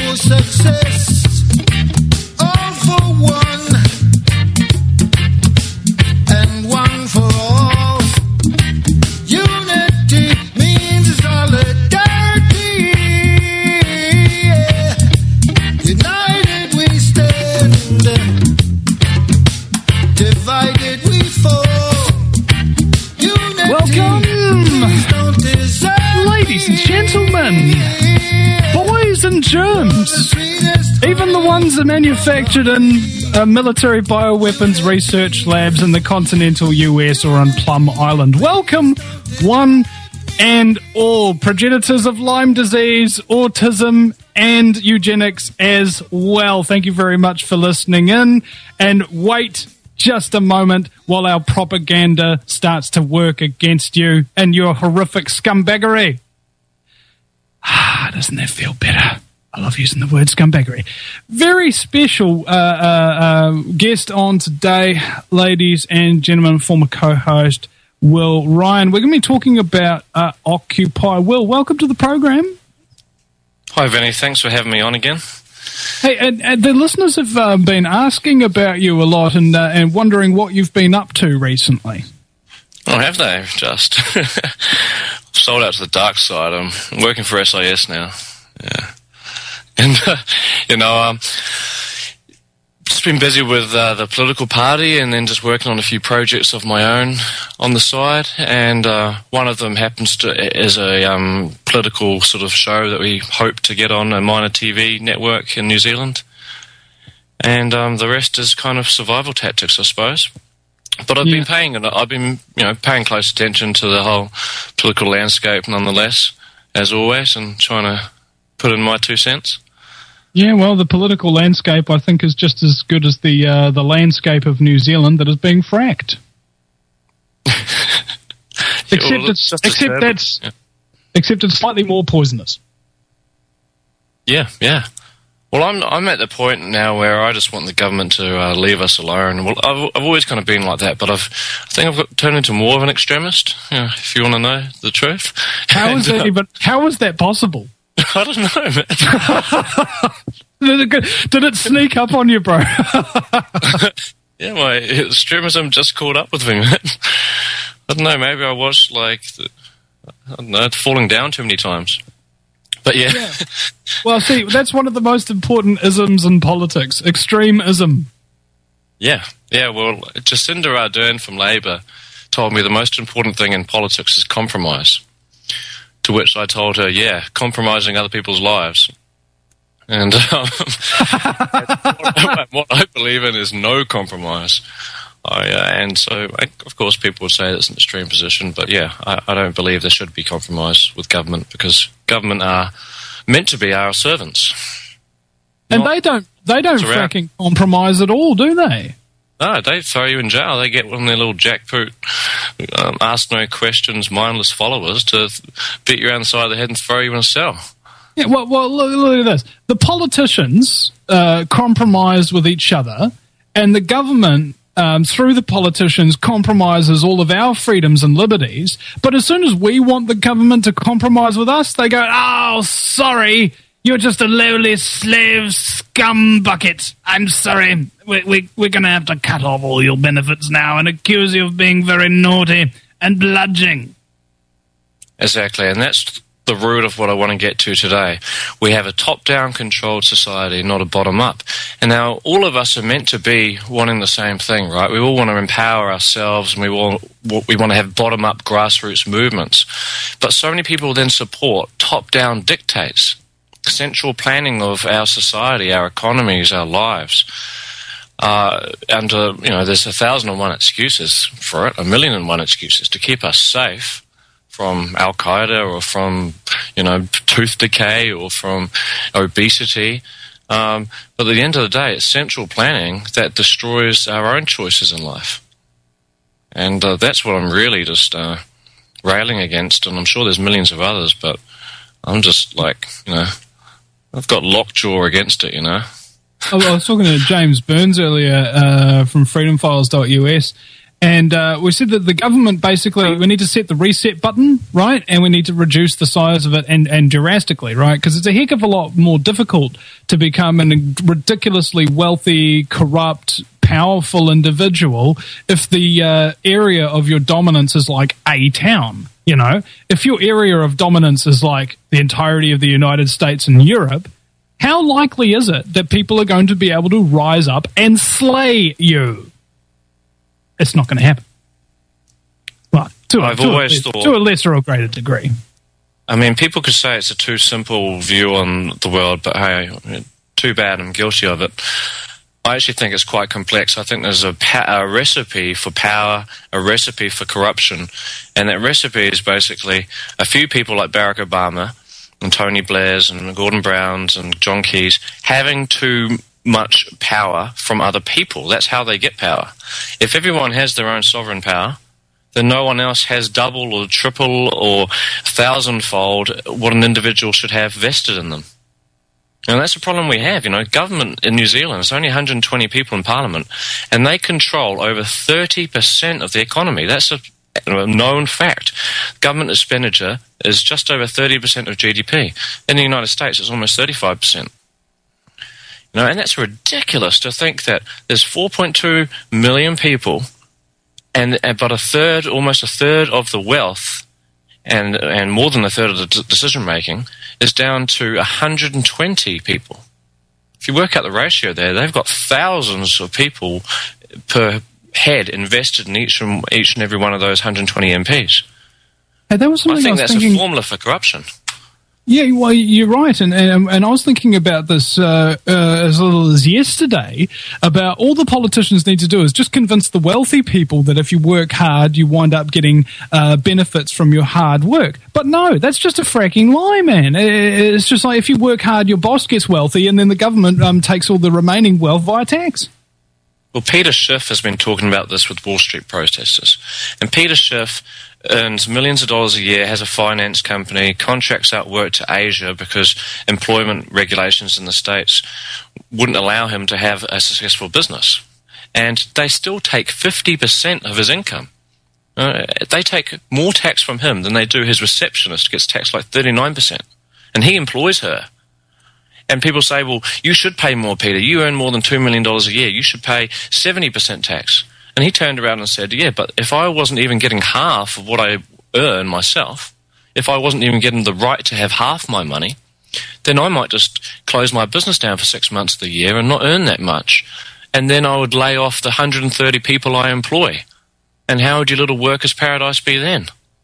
success. All for one, and one for all. Unity means solidarity. Yeah. United we stand, divided we fall. Unity. Welcome, ladies and gentlemen, boys and germs, even the ones that are manufactured in military bioweapons research labs in the continental US or on Plum Island. Welcome, one and all, progenitors of Lyme disease, autism, and eugenics as well. Thank you very much for listening in, and wait just a moment while our propaganda starts to work against you and your horrific scumbaggery. Doesn't that feel better? I love using the word scumbaggery. Very special guest on today, ladies and gentlemen, former co-host Will Ryan. We're going to be talking about Occupy. Will, welcome to the program. Hi, Vinny. Thanks for having me on again. Hey, and the listeners have been asking about you a lot and wondering what you've been up to recently. Oh, have they? Just sold out to the dark side. I'm working for SIS now. Yeah. And, just been busy with the political party and then just working on a few projects of my own on the side. And one of them is a political sort of show that we hope to get on a minor TV network in New Zealand. And the rest is kind of survival tactics, I suppose. But I've been paying close attention to the whole political landscape nonetheless, as always, and trying to put in my 2 cents. Yeah, well, the political landscape, I think, is just as good as the landscape of New Zealand that is being fracked. Except it's slightly more poisonous. Yeah. Well, I'm at the point now where I just want the government to leave us alone. Well, I've always kind of been like that, but I think I've turned into more of an extremist. If you want to know the truth. How is that possible? I don't know, man. Did it sneak up on you, bro? Yeah, my extremism just caught up with me, man. I don't know, maybe I was falling down too many times. But yeah. Well, see, that's one of the most important isms in politics, extremism. Yeah, well, Jacinda Ardern from Labour told me the most important thing in politics is compromise. To which I told her, compromising other people's lives. And what I believe in is no compromise. And so, of course, people would say that's an extreme position, but I don't believe there should be compromise with government because government are meant to be our servants. And they don't fracking compromise at all, do they? No, they throw you in jail. They get one of their little jackboot, ask no questions, mindless followers to beat you around the side of the head and throw you in a cell. Yeah, well, look at this. The politicians compromise with each other, and the government, through the politicians, compromises all of our freedoms and liberties. But as soon as we want the government to compromise with us, they go, "Oh, sorry, you're just a lowly slave scum bucket. I'm sorry. We're going to have to cut off all your benefits now and accuse you of being very naughty and bludgeoning." Exactly, and that's the root of what I want to get to today. We have a top-down controlled society, not a bottom-up. And now all of us are meant to be wanting the same thing, right? We all want to empower ourselves and we want to have bottom-up grassroots movements. But so many people then support top-down dictates, central planning of our society, our economies, our lives. And there's 1,001 excuses for it, 1,000,001 excuses to keep us safe from Al-Qaeda or from, tooth decay or from obesity. But at the end of the day, it's central planning that destroys our own choices in life. And that's what I'm really just railing against. And I'm sure there's millions of others, but I'm just I've got lockjaw against it, I was talking to James Burns earlier from freedomfiles.us, And we said that the government basically, we need to set the reset button, right? And we need to reduce the size of it and drastically, right? Because it's a heck of a lot more difficult to become a ridiculously wealthy, corrupt, powerful individual if the area of your dominance is like a town, you know? If your area of dominance is like the entirety of the United States and Europe, how likely is it that people are going to be able to rise up and slay you? It's not going to happen. Well, to a lesser or greater degree. I mean, people could say it's a too simple view on the world, but hey, too bad, I'm guilty of it. I actually think it's quite complex. I think there's a recipe for power, a recipe for corruption, and that recipe is basically a few people like Barack Obama and Tony Blair's and Gordon Brown's and John Key's having too much power from other people. That's how they get power. If everyone has their own sovereign power, then no one else has double or triple or thousandfold what an individual should have vested in them. And that's the problem we have. You know, government in New Zealand, it's only 120 people in Parliament, and they control over 30% of the economy. That's a known fact. Government expenditure is just over 30% of GDP. In the United States, it's almost 35%. You know, and that's ridiculous to think that there's 4.2 million people, and about almost a third of the wealth, and more than a third of the decision making is down to 120 people. If you work out the ratio there, they've got thousands of people per head invested in each and every one of those 120 MPs. Hey, that was something I think that's a formula for corruption. Yeah, well, you're right, and I was thinking about this as little as yesterday, about all the politicians need to do is just convince the wealthy people that if you work hard, you wind up getting benefits from your hard work. But no, that's just a fracking lie, man. It's just like if you work hard, your boss gets wealthy, and then the government takes all the remaining wealth via tax. Well, Peter Schiff has been talking about this with Wall Street protesters, and Peter Schiff earns millions of dollars a year, has a finance company, contracts out work to Asia because employment regulations in the States wouldn't allow him to have a successful business. And they still take 50% of his income. They take more tax from him than they do his receptionist, gets taxed like 39%. And he employs her. And people say, well, you should pay more, Peter. You earn more than $2 million a year. You should pay 70% tax. And he turned around and said, yeah, but if I wasn't even getting half of what I earn myself, if I wasn't even getting the right to have half my money, then I might just close my business down for 6 months of the year and not earn that much. And then I would lay off the 130 people I employ. And how would your little workers' paradise be then?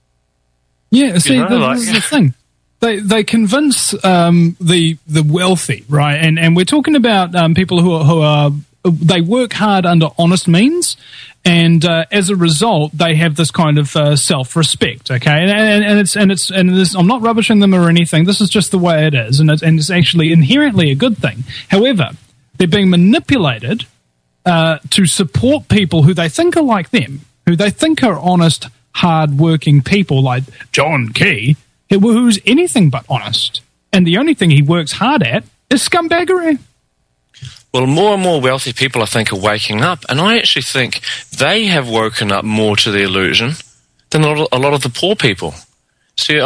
Yeah, see, this is the thing. They convince the wealthy, right? And we're talking about people who are they work hard under honest means, and as a result, they have this kind of self-respect. Okay, and it's I'm not rubbishing them or anything. This is just the way it is, and it's actually inherently a good thing. However, they're being manipulated to support people who they think are like them, who they think are honest, hard-working people, like John Key, who's anything but honest, and the only thing he works hard at is scumbaggery. Well, more and more wealthy people, I think, are waking up, and I actually think they have woken up more to the illusion than a lot of the poor people. See, in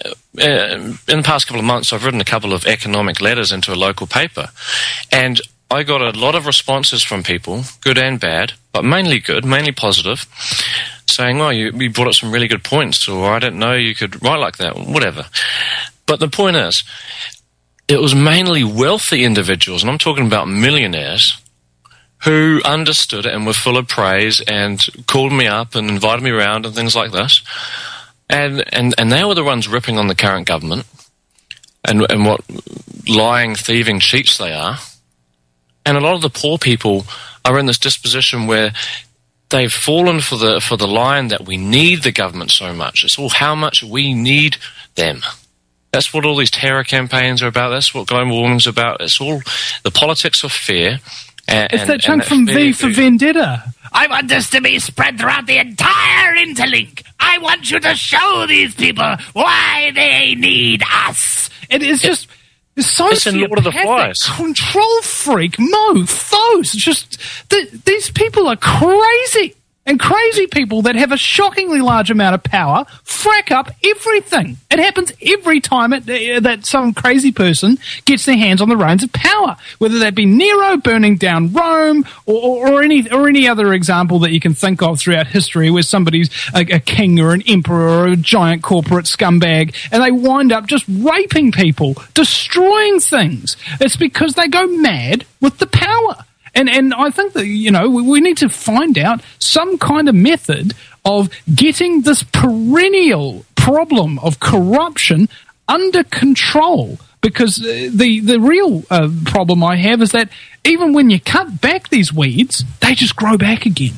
the past couple of months, I've written a couple of economic letters into a local paper, and I got a lot of responses from people, good and bad, but mainly good, mainly positive, saying, oh, you brought up some really good points, or I didn't know you could write like that, whatever. But the point is, it was mainly wealthy individuals, and I'm talking about millionaires, who understood it and were full of praise and called me up and invited me around and things like this. And they were the ones ripping on the current government and what lying, thieving cheats they are. And a lot of the poor people are in this disposition where they've fallen for the line that we need the government so much. It's all how much we need them. That's what all these terror campaigns are about. That's what global warming's about. It's all the politics of fear. It's that chunk from V for Vendetta. I want this to be spread throughout the entire interlink. I want you to show these people why they need us. It is just it's in Lord of the Flies. Control freak mofos. Just these people are crazy. And crazy people that have a shockingly large amount of power frack up everything. It happens every time that some crazy person gets their hands on the reins of power, whether that be Nero burning down Rome or any other example that you can think of throughout history where somebody's a king or an emperor or a giant corporate scumbag and they wind up just raping people, destroying things. It's because they go mad with the power. And I think that, we need to find out some kind of method of getting this perennial problem of corruption under control. Because the real problem I have is that even when you cut back these weeds, they just grow back again.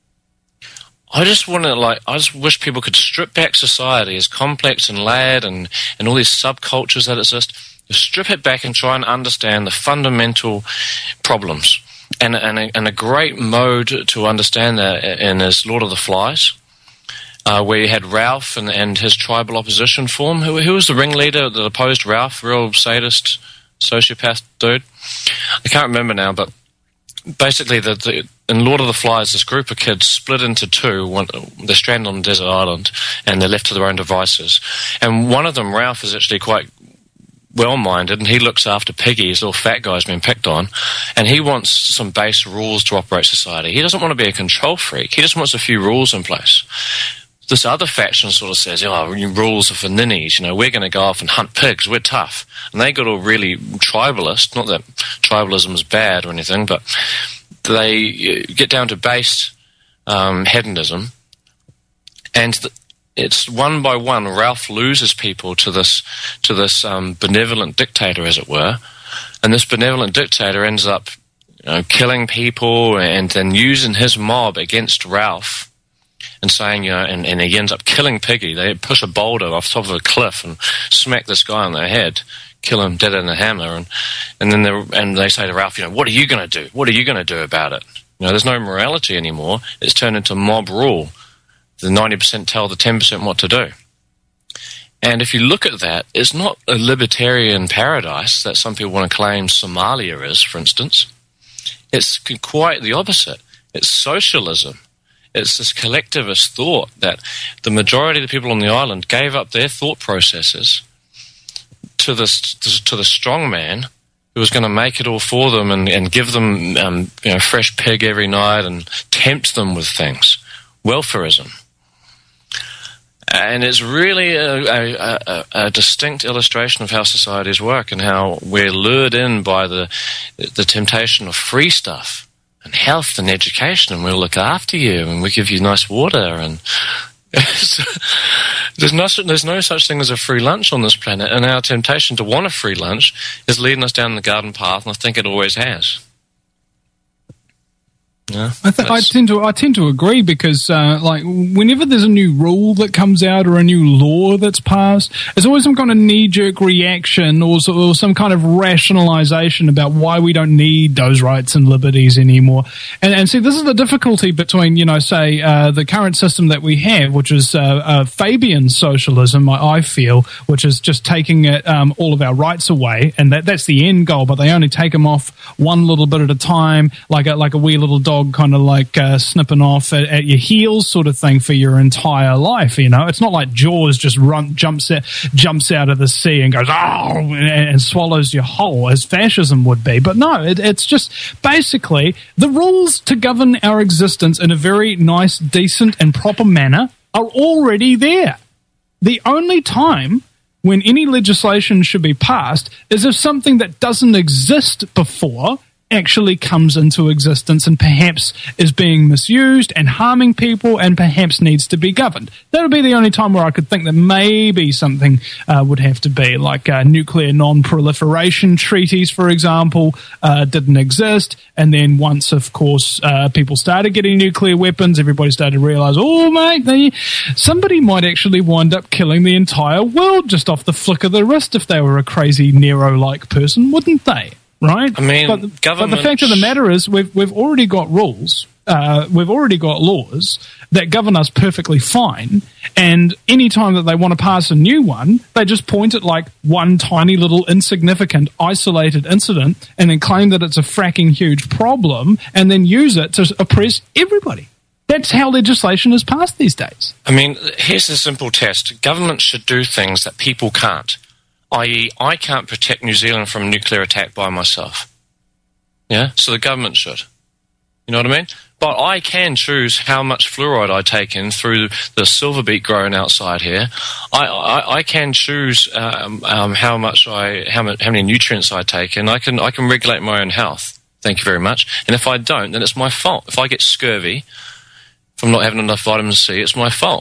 I just wish people could strip back society as complex and layered and all these subcultures that exist. Just strip it back and try and understand the fundamental problems. And a great mode to understand that in is Lord of the Flies, where you had Ralph and his tribal opposition form. Who was the ringleader that opposed Ralph? Real sadist, sociopath dude. I can't remember now, but basically in Lord of the Flies, this group of kids split into two. They're stranded on a desert island, and they're left to their own devices. And one of them, Ralph, is actually quite well-minded, and he looks after Piggy, his little fat guy's been picked on, and he wants some base rules to operate society. He doesn't want to be a control freak. He just wants a few rules in place. This other faction sort of says, rules are for ninnies, we're going to go off and hunt pigs, we're tough. And they got all really tribalist, not that tribalism is bad or anything, but they get down to base hedonism, and it's one by one, Ralph loses people to this benevolent dictator, as it were, and this benevolent dictator ends up, killing people and then using his mob against Ralph, and saying, and he ends up killing Piggy. They push a boulder off top of a cliff and smack this guy on the head, kill him dead in a hammer, and then they say to Ralph, what are you going to do? What are you going to do about it? There's no morality anymore. It's turned into mob rule. The 90% tell the 10% what to do. And if you look at that, it's not a libertarian paradise that some people want to claim Somalia is, for instance. It's quite the opposite. It's socialism. It's this collectivist thought that the majority of the people on the island gave up their thought processes to the strong man who was going to make it all for them and give them fresh pig every night and tempt them with things. Welfarism. And it's really a distinct illustration of how societies work and how we're lured in by the temptation of free stuff and health and education, and we'll look after you and we give you nice water. And there's no such thing as a free lunch on this planet, and our temptation to want a free lunch is leading us down the garden path, and I think it always has. Yeah, I tend to agree because whenever there's a new rule that comes out or a new law that's passed, there's always some kind of knee-jerk reaction or some kind of rationalization about why we don't need those rights and liberties anymore. And see, this is the difficulty between the current system that we have, which is Fabian socialism, I feel, which is just taking all of our rights away, and that's the end goal, but they only take them off one little bit at a time, like a wee little dog kind of like snipping off at your heels sort of thing for your entire life. It's not like Jaws just jumps out of the sea and goes and swallows you whole as fascism would be. But no, it's just basically the rules to govern our existence in a very nice, decent and proper manner are already there. The only time when any legislation should be passed is if something that doesn't exist before actually comes into existence and perhaps is being misused and harming people and perhaps needs to be governed. That would be the only time where I could think that maybe something would have to be, like nuclear non-proliferation treaties, for example, didn't exist. And then once, of course, people started getting nuclear weapons, everybody started to realize, oh, mate, somebody might actually wind up killing the entire world just off the flick of the wrist if they were a crazy Nero-like person, wouldn't they? Right? I mean, but the fact of the matter is we've already got rules, we've already got laws that govern us perfectly fine, and any time that they want to pass a new one, they just point at like one tiny little insignificant isolated incident and then claim that it's a fracking huge problem and then use it to oppress everybody. That's how legislation is passed these days. I mean, here's a simple test. Government should do things that people can't, i.e. I can't protect New Zealand from nuclear attack by myself. Yeah? So the government should. You know what I mean? But I can choose how much fluoride I take in through the silver beet growing outside here. I can choose how many nutrients I take in. I can regulate my own health. Thank you very much. And if I don't, then it's my fault. If I get scurvy from not having enough vitamin C, it's my fault.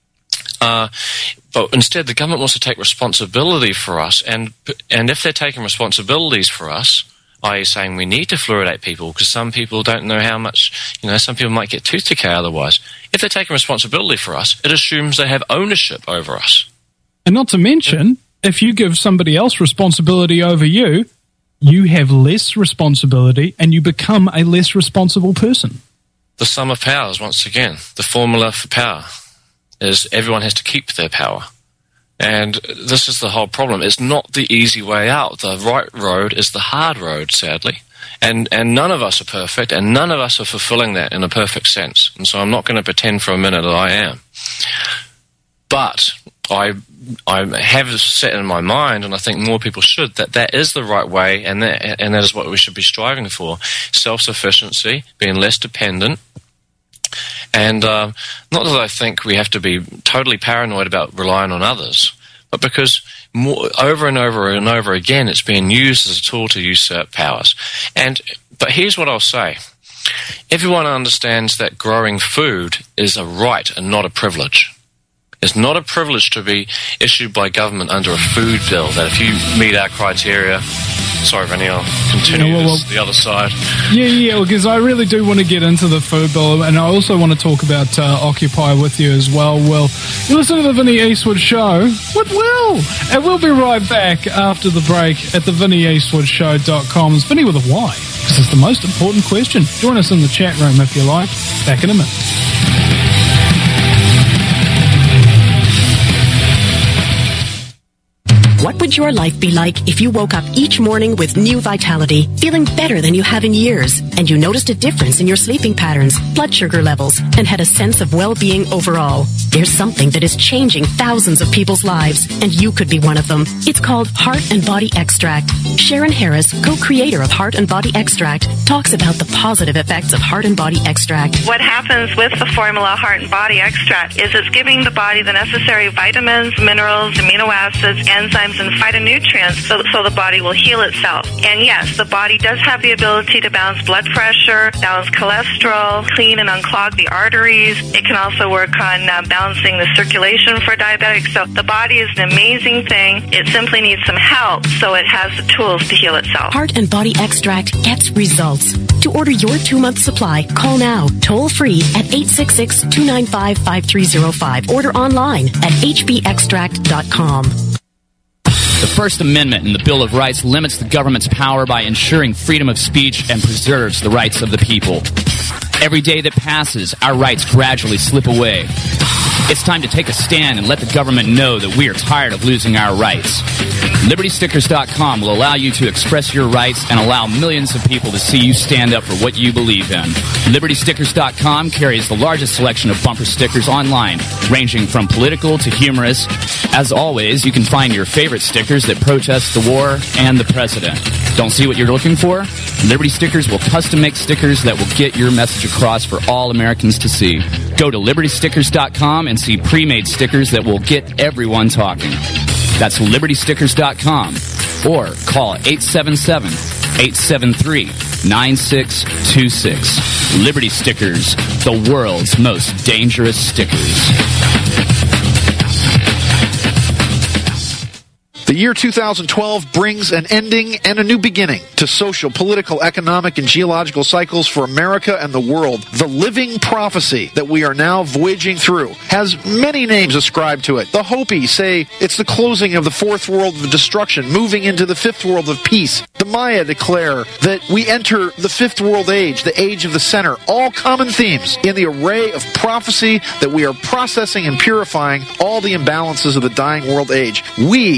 But instead, the government wants to take responsibility for us, and if they're taking responsibilities for us, i.e. saying we need to fluoridate people because some people don't know how much, some people might get tooth decay otherwise. If they're taking responsibility for us, it assumes they have ownership over us. And not to mention, if you give somebody else responsibility over you, you have less responsibility and you become a less responsible person. The sum of powers, once again, the formula for power is everyone has to keep their power. And this is the whole problem. It's not the easy way out. The right road is the hard road, sadly. And none of us are perfect, and none of us are fulfilling that in a perfect sense. And so I'm not going to pretend for a minute that I am. But I have set in my mind, and I think more people should, that is the right way, and that is what we should be striving for. Self-sufficiency, being less dependent. And not that I think we have to be totally paranoid about relying on others, but because over and over and over again it's being used as a tool to usurp powers. But here's what I'll say. Everyone understands that growing food is a right and not a privilege. It's not a privilege to be issued by government under a food bill that if you meet our criteria... Sorry, Vinny, I'll continue the other side. Yeah, because I really do want to get into the food bill, and I also want to talk about Occupy with you as well. Well, you listen to the Vinny Eastwood Show with Will, and we'll be right back after the break at the VinnyEastwoodShow.com. It's Vinny with a Y, because it's the most important question. Join us in the chat room if you like. Back in a minute. What would your life be like if you woke up each morning with new vitality, feeling better than you have in years, and you noticed a difference in your sleeping patterns, blood sugar levels, and had a sense of well-being overall? There's something that is changing thousands of people's lives, and you could be one of them. It's called Heart and Body Extract. Sharon Harris, co-creator of Heart and Body Extract, talks about the positive effects of Heart and Body Extract. What happens with the formula Heart and Body Extract is it's giving the body the necessary vitamins, minerals, amino acids, enzymes, and phytonutrients so the body will heal itself. And yes, the body does have the ability to balance blood pressure, balance cholesterol, clean and unclog the arteries. It can also work on balancing the circulation for diabetics. So the body is an amazing thing. It simply needs some help so it has the tools to heal itself. Heart and Body Extract gets results. To order your 2-month supply, call now, toll free at 866-295-5305. Order online at hbextract.com. The First Amendment in the Bill of Rights limits the government's power by ensuring freedom of speech and preserves the rights of the people. Every day that passes, our rights gradually slip away. It's time to take a stand and let the government know that we are tired of losing our rights. LibertyStickers.com will allow you to express your rights and allow millions of people to see you stand up for what you believe in. LibertyStickers.com carries the largest selection of bumper stickers online, ranging from political to humorous. As always, you can find your favorite stickers that protest the war and the president. Don't see what you're looking for? Liberty Stickers will custom make stickers that will get your message across for all Americans to see. Go to LibertyStickers.com and see pre-made stickers that will get everyone talking. That's LibertyStickers.com or call 877-873-9626. Liberty Stickers, the world's most dangerous stickers. The year 2012 brings an ending and a new beginning to social, political, economic, and geological cycles for America and the world. The living prophecy that we are now voyaging through has many names ascribed to it. The Hopi say it's the closing of the fourth world of destruction, moving into the fifth world of peace. The Maya declare that we enter the fifth world age, the age of the center. All common themes in the array of prophecy that we are processing and purifying all the imbalances of the dying world age. We are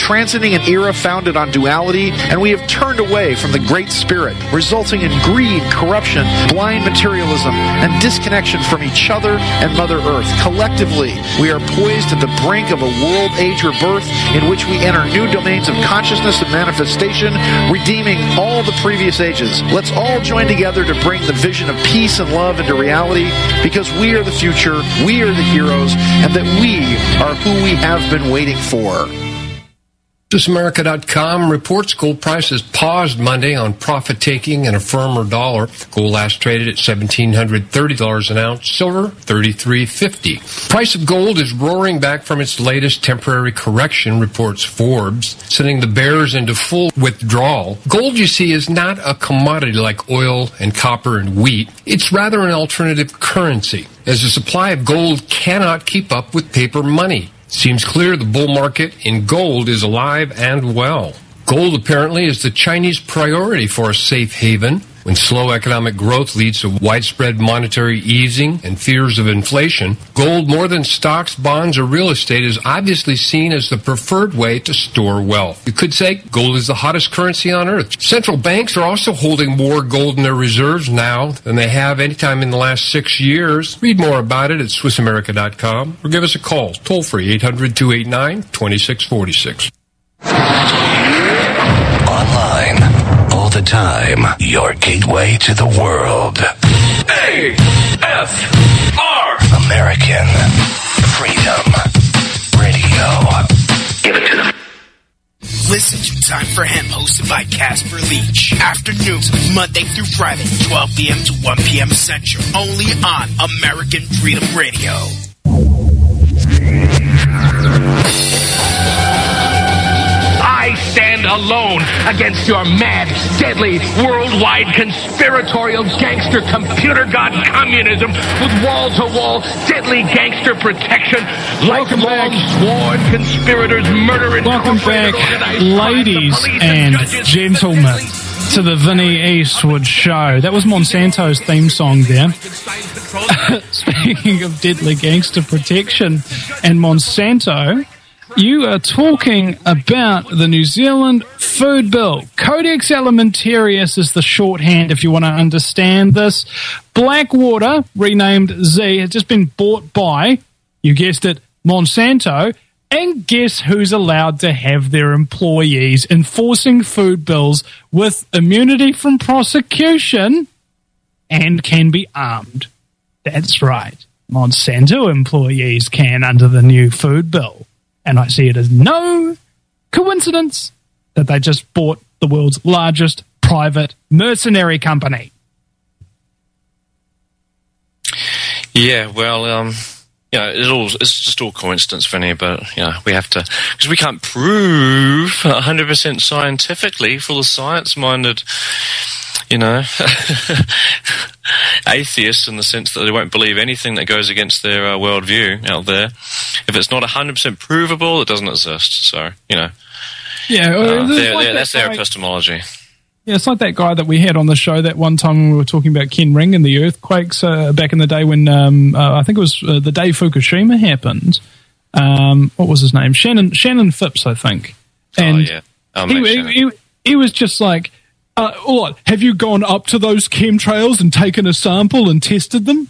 transiting an era founded on duality, and we have turned away from the Great Spirit, resulting in greed, corruption, blind materialism, and disconnection from each other and Mother Earth. Collectively, we are poised at the brink of a world age rebirth in which we enter new domains of consciousness and manifestation, redeeming all the previous ages. Let's all join together to bring the vision of peace and love into reality, because we are the future, we are the heroes, and that we are who we have been waiting for. ThisAmerica.com reports gold prices paused Monday on profit-taking and a firmer dollar. Gold last traded at $1,730 an ounce. Silver, $33.50. Price of gold is roaring back from its latest temporary correction, reports Forbes, sending the bears into full withdrawal. Gold, you see, is not a commodity like oil and copper and wheat. It's rather an alternative currency, as the supply of gold cannot keep up with paper money. Seems clear the bull market in gold is alive and well. Gold apparently is the Chinese priority for a safe haven. When slow economic growth leads to widespread monetary easing and fears of inflation, gold, more than stocks, bonds, or real estate, is obviously seen as the preferred way to store wealth. You could say gold is the hottest currency on earth. Central banks are also holding more gold in their reserves now than they have any time in the last 6 years. Read more about it at SwissAmerica.com or give us a call, toll free, 800-289-2646. Online, all the time, your gateway to the world. AFR! American Freedom Radio. Give it to them. Listen to Time for Hemp, hosted by Casper Leach. Afternoons, Monday through Friday, 12 p.m. to 1 p.m. Central. Only on American Freedom Radio. I stand alone against your mad, deadly, worldwide conspiratorial gangster computer god communism with wall-to-wall deadly gangster protection. Welcome back. Sworn conspirators murdering. Welcome back, ladies and gentlemen, to the Vinny Eastwood Show. That was Monsanto's theme song there. Speaking of deadly gangster protection and Monsanto, you are talking about the New Zealand Food Bill. Codex Alimentarius is the shorthand if you want to understand this. Blackwater, renamed Z, has just been bought by, you guessed it, Monsanto. And guess who's allowed to have their employees enforcing food bills with immunity from prosecution and can be armed? That's right. Monsanto employees can under the new food bill. And I see it as no coincidence that they just bought the world's largest private mercenary company. Yeah, well, it's just all coincidence, Vinny, but, we have to, because we can't prove 100% scientifically for the science-minded, atheists, in the sense that they won't believe anything that goes against their worldview out there. If it's not 100% provable, it doesn't exist. So, that's their epistemology. Yeah, it's like that guy that we had on the show that one time when we were talking about Ken Ring and the earthquakes back in the day when, I think it was the day Fukushima happened. What was his name? Shannon Phipps, I think. And he was just like, what, have you gone up to those chemtrails and taken a sample and tested them?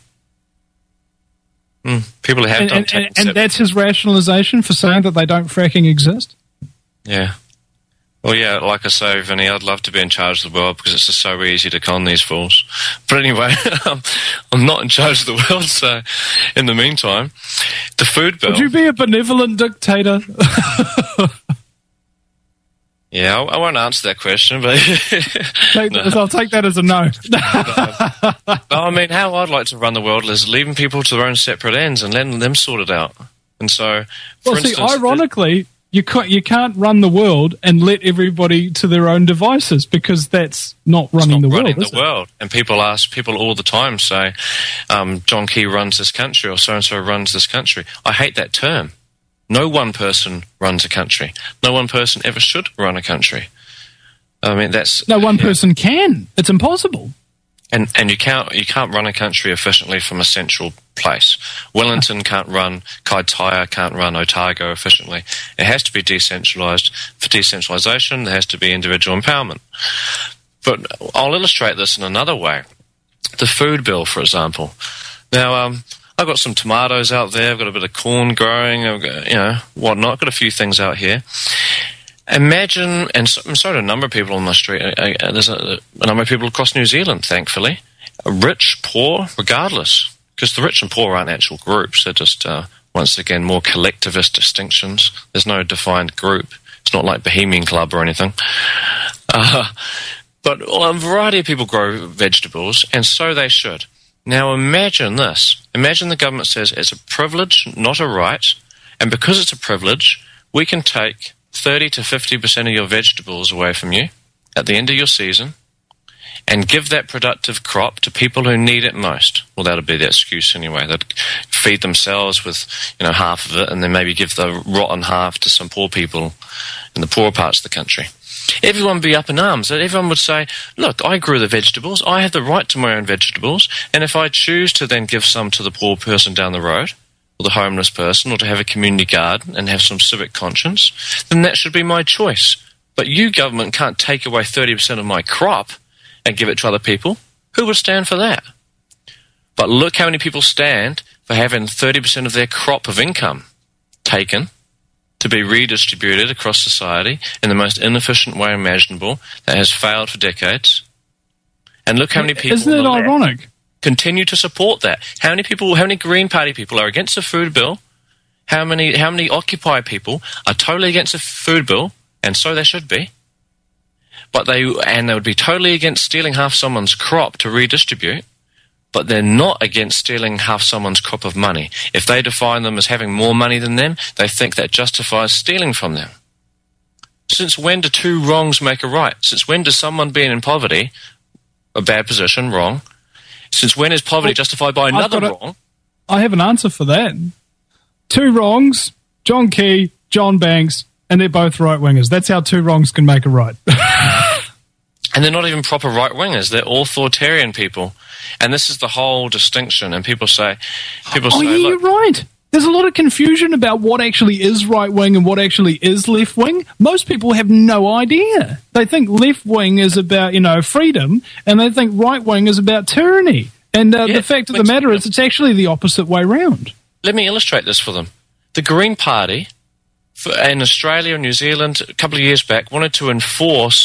People have done. And that's his rationalization for saying that they don't fracking exist? Yeah. Well, yeah, like I say, Vinny, I'd love to be in charge of the world because it's just so easy to con these fools. But anyway, I'm not in charge of the world, so in the meantime, the food bill... Would you be a benevolent dictator? Yeah, I won't answer that question, but... I'll take that as a no. No, I mean, how I'd like to run the world is leaving people to their own separate ends and letting them sort it out. And so, for instance... ironically, you can't run the world and let everybody to their own devices because that's not running the world. And people all the time say, John Key runs this country or so-and-so runs this country. I hate that term. No one person runs a country. No one person ever should run a country. I mean, that's... No one person can. It's impossible. And you can't run a country efficiently from a central place. Wellington can't run, Kaitaia can't run Otago efficiently. It has to be decentralized. For decentralization, there has to be individual empowerment. But I'll illustrate this in another way. The food bill, for example. Now, I've got some tomatoes out there. I've got a bit of corn growing. I've got, whatnot. I've got a few things out here. Imagine, and so do a number of people on my street. There's a number of people across New Zealand, thankfully. Rich, poor, regardless. Because the rich and poor aren't actual groups. They're just, once again, more collectivist distinctions. There's no defined group. It's not like Bohemian Club or anything. But a variety of people grow vegetables, and so they should. Now imagine this. Imagine the government says it's a privilege, not a right, and because it's a privilege, we can take 30 to 50% of your vegetables away from you at the end of your season and give that productive crop to people who need it most. Well, that'll be the excuse anyway. They'd feed themselves with, half of it and then maybe give the rotten half to some poor people in the poorer parts of the country. Everyone would be up in arms. Everyone would say, look, I grew the vegetables. I have the right to my own vegetables. And if I choose to then give some to the poor person down the road, or the homeless person, or to have a community garden and have some civic conscience, then that should be my choice. But you, government, can't take away 30% of my crop and give it to other people. Who would stand for that? But look how many people stand for having 30% of their crop of income taken to be redistributed across society in the most inefficient way imaginable that has failed for decades. And look how many people... Isn't it ironic? Continue to support that. How many Green Party people are against the food bill? How many Occupy people are totally against the food bill, and so they should be. But they would be totally against stealing half someone's crop to redistribute, but they're not against stealing half someone's crop of money. If they define them as having more money than them, they think that justifies stealing from them. Since when do two wrongs make a right? Since when does someone being in poverty, a bad position, wrong? Since when is poverty justified by another wrong? I have an answer for that. Two wrongs, John Key, John Banks, and they're both right-wingers. That's how two wrongs can make a right. And they're not even proper right-wingers. They're authoritarian people. And this is the whole distinction. And people say... You're right. There's a lot of confusion about what actually is right-wing and what actually is left-wing. Most people have no idea. They think left-wing is about, freedom, and they think right-wing is about tyranny. And the fact of the matter is it's actually the opposite way round. Let me illustrate this for them. The Green Party in Australia and New Zealand a couple of years back wanted to enforce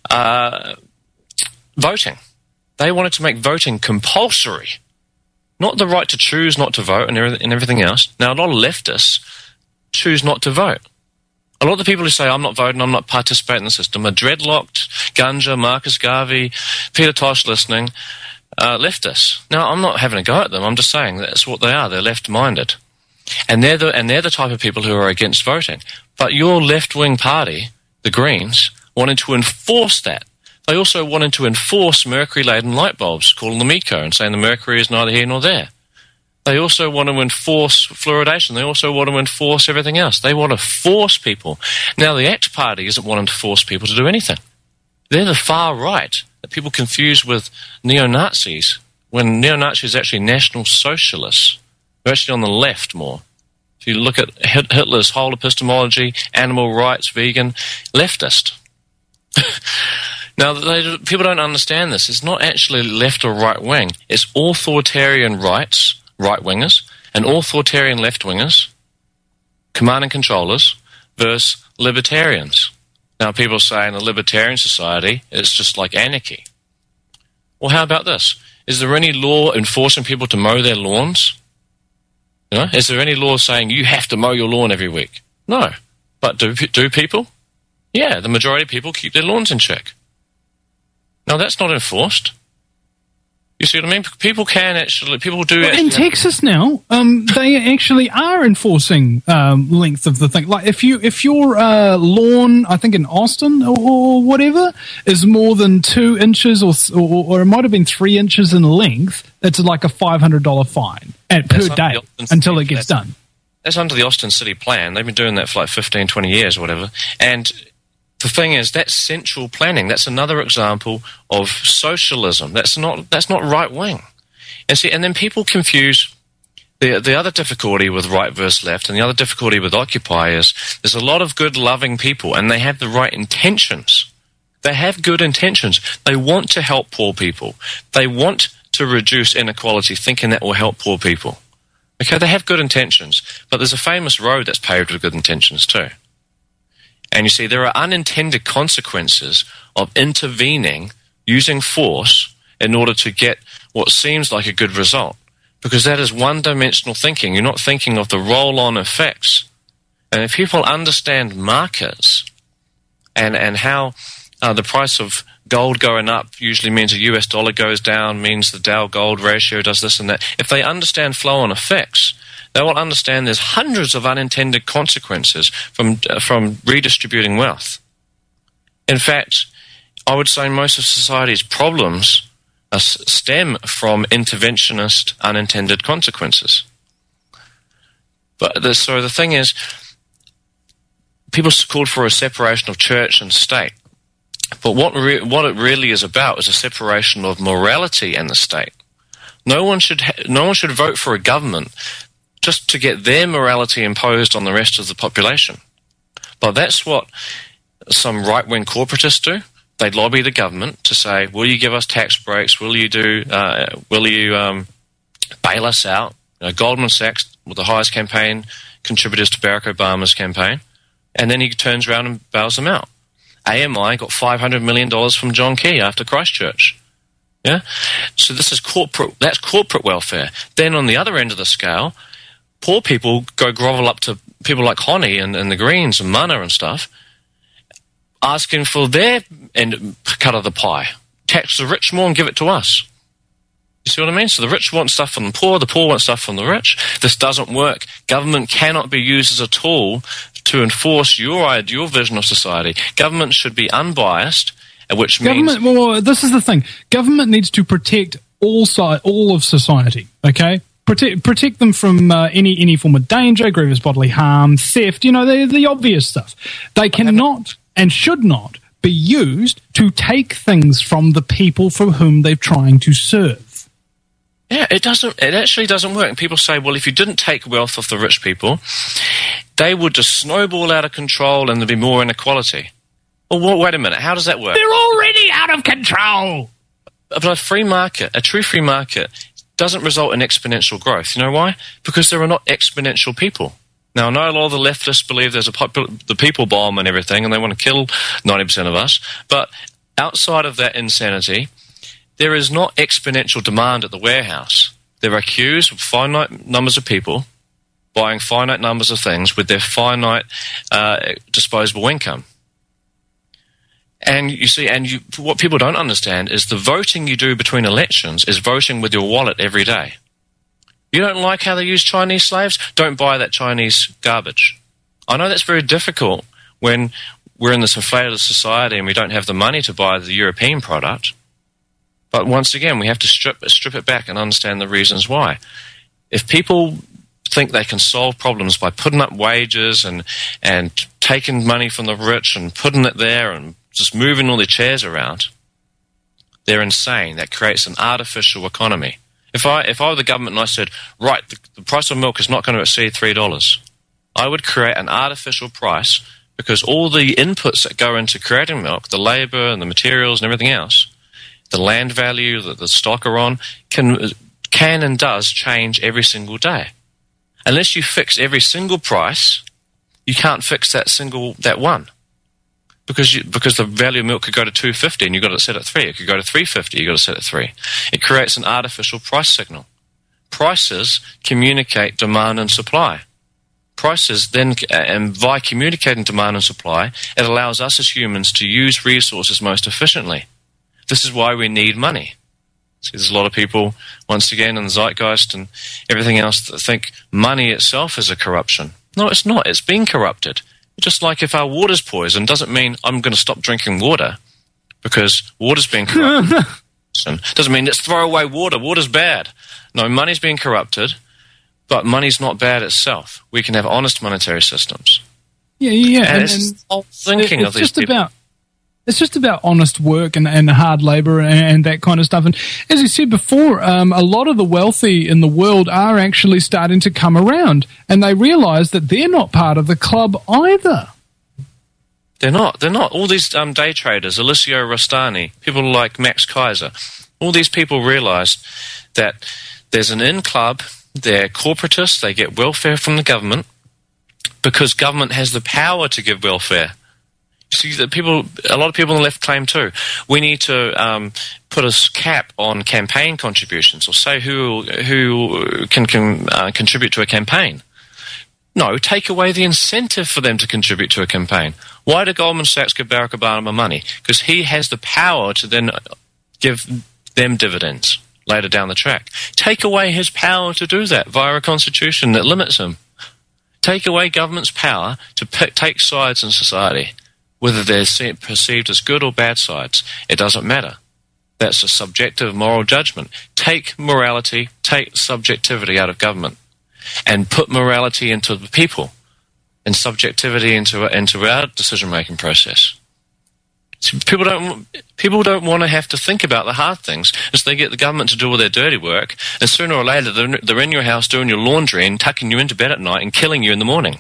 voting. They wanted to make voting compulsory. Not the right to choose not to vote and everything else. Now, a lot of leftists choose not to vote. A lot of the people who say, I'm not voting, I'm not participating in the system, are dreadlocked, Ganja, Marcus Garvey, Peter Tosh listening, leftists. Now, I'm not having a go at them. I'm just saying that's what they are. They're left-minded. And they're the type of people who are against voting. But your left-wing party, the Greens, wanted to enforce that. They also wanted to enforce mercury-laden light bulbs, calling them eco and saying the mercury is neither here nor there. They also want to enforce fluoridation. They also want to enforce everything else. They want to force people. Now, the ACT Party isn't wanting to force people to do anything. They're the far right that people confuse with neo-Nazis, when neo-Nazis are actually National Socialists. They're actually on the left more. If you look at Hitler's whole epistemology, animal rights, vegan, leftist. Now, people don't understand this. It's not actually left or right wing. It's authoritarian rights, right-wingers, and authoritarian left-wingers, command and controllers, versus libertarians. Now, people say in a libertarian society, it's just like anarchy. Well, how about this? Is there any law enforcing people to mow their lawns? Is there any law saying you have to mow your lawn every week? No. But do people? Yeah, the majority of people keep their lawns in check. Now, that's not enforced. You see what I mean? People do... In Texas now, they actually are enforcing length of the thing. Like, if your lawn, I think in Austin or whatever, is more than 2 inches or it might have been 3 inches in length, it's like a $500 fine per day until it gets done. That's under the Austin City Plan. They've been doing that for like 15, 20 years or whatever. And the thing is, that's central planning. That's another example of socialism. That's not right wing. And see, and then people confuse the other difficulty with right versus left, and the other difficulty with Occupy is there's a lot of good, loving people, and they have the right intentions. They have good intentions. They want to help poor people. They want to reduce inequality, thinking that will help poor people. Okay, they have good intentions, but there's a famous road that's paved with good intentions too. And you see, there are unintended consequences of intervening using force in order to get what seems like a good result. Because that is one-dimensional thinking. You're not thinking of the roll-on effects. And if people understand markets and how the price of gold going up usually means a US dollar goes down, means the Dow gold ratio does this and that. If they understand flow-on effects, they will understand there's hundreds of unintended consequences from redistributing wealth. In fact, I would say most of society's problems stem from interventionist unintended consequences. So the thing is, people called for a separation of church and state. But what it really is about is a separation of morality and the state. No one should vote for a government just to get their morality imposed on the rest of the population. But that's what some right-wing corporatists do. They lobby the government to say, "Will you give us tax breaks? Will you bail us out?" Goldman Sachs, with the highest campaign contributors to Barack Obama's campaign, and then he turns around and bails them out. AMI got $500 million from John Key after Christchurch. Yeah, so this is corporate welfare. Then on the other end of the scale, poor people go grovel up to people like Honi and the Greens and Mana and stuff, asking for their cut of the pie. Tax the rich more and give it to us. You see what I mean? So the rich want stuff from the poor want stuff from the rich. This doesn't work. Government cannot be used as a tool to enforce your vision of society. Government should be unbiased, which means... Well, this is the thing. Government needs to protect all of society, okay? Protect them from any form of danger, grievous bodily harm, theft, the obvious stuff. They cannot and should not be used to take things from the people for whom they're trying to serve. Yeah, it actually doesn't work. And people say, well, if you didn't take wealth off the rich people, they would just snowball out of control and there'd be more inequality. Well, wait a minute. How does that work? They're already out of control. But a true free market, doesn't result in exponential growth. You know why? Because there are not exponential people. Now, I know a lot of the leftists believe there's the people bomb and everything, and they want to kill 90% of us. But outside of that insanity, there is not exponential demand at the warehouse. There are queues of finite numbers of people buying finite numbers of things with their finite disposable income. And you see, what people don't understand is the voting you do between elections is voting with your wallet every day. You don't like how they use Chinese slaves? Don't buy that Chinese garbage. I know that's very difficult when we're in this inflated society and we don't have the money to buy the European product. But once again, we have to strip it back and understand the reasons why. If people think they can solve problems by putting up wages and taking money from the rich and putting it there and just moving all their chairs around, they're insane. That creates an artificial economy. If I were the government and I said, right, the price of milk is not going to exceed $3, I would create an artificial price because all the inputs that go into creating milk, the labor and the materials and everything else, the land value that the stock are on, can and does change every single day. Unless you fix every single price, you can't fix that one. Because the value of milk could go to $2.50 and you've got it set at $3. It could go to $3.50, you've got it set at $3. It creates an artificial price signal. Prices communicate demand and supply. Prices then, and by communicating demand and supply, it allows us as humans to use resources most efficiently. This is why we need money. See, there's a lot of people, once again, in the zeitgeist and everything else, that think money itself is a corruption. No, it's not. It's being corrupted. Just like if our water's poisoned, doesn't mean I'm going to stop drinking water because water's being corrupted. Doesn't mean let's throw away water. Water's bad. No, money's being corrupted, but money's not bad itself. We can have honest monetary systems. And it's the whole thinking of these people. It's just about honest work and hard labor and that kind of stuff. And as you said before, a lot of the wealthy in the world are actually starting to come around, and they realize that they're not part of the club either. They're not. All these day traders, Alessio Rostani, people like Max Kaiser, all these people realize that there's an in-club, they're corporatists, they get welfare from the government because government has the power to give welfare. See, a lot of people on the left claim too, we need to put a cap on campaign contributions, or say who can contribute to a campaign. No, take away the incentive for them to contribute to a campaign. Why do Goldman Sachs give Barack Obama money? Because he has the power to then give them dividends later down the track. Take away his power to do that via a constitution that limits him. Take away government's power to take sides in society. Whether they're perceived as good or bad sides, it doesn't matter. That's a subjective moral judgment. Take morality, take subjectivity out of government, and put morality into the people, and subjectivity into our decision-making process. So people don't want to have to think about the hard things, as they get the government to do all their dirty work, and sooner or later they're in your house doing your laundry and tucking you into bed at night and killing you in the morning.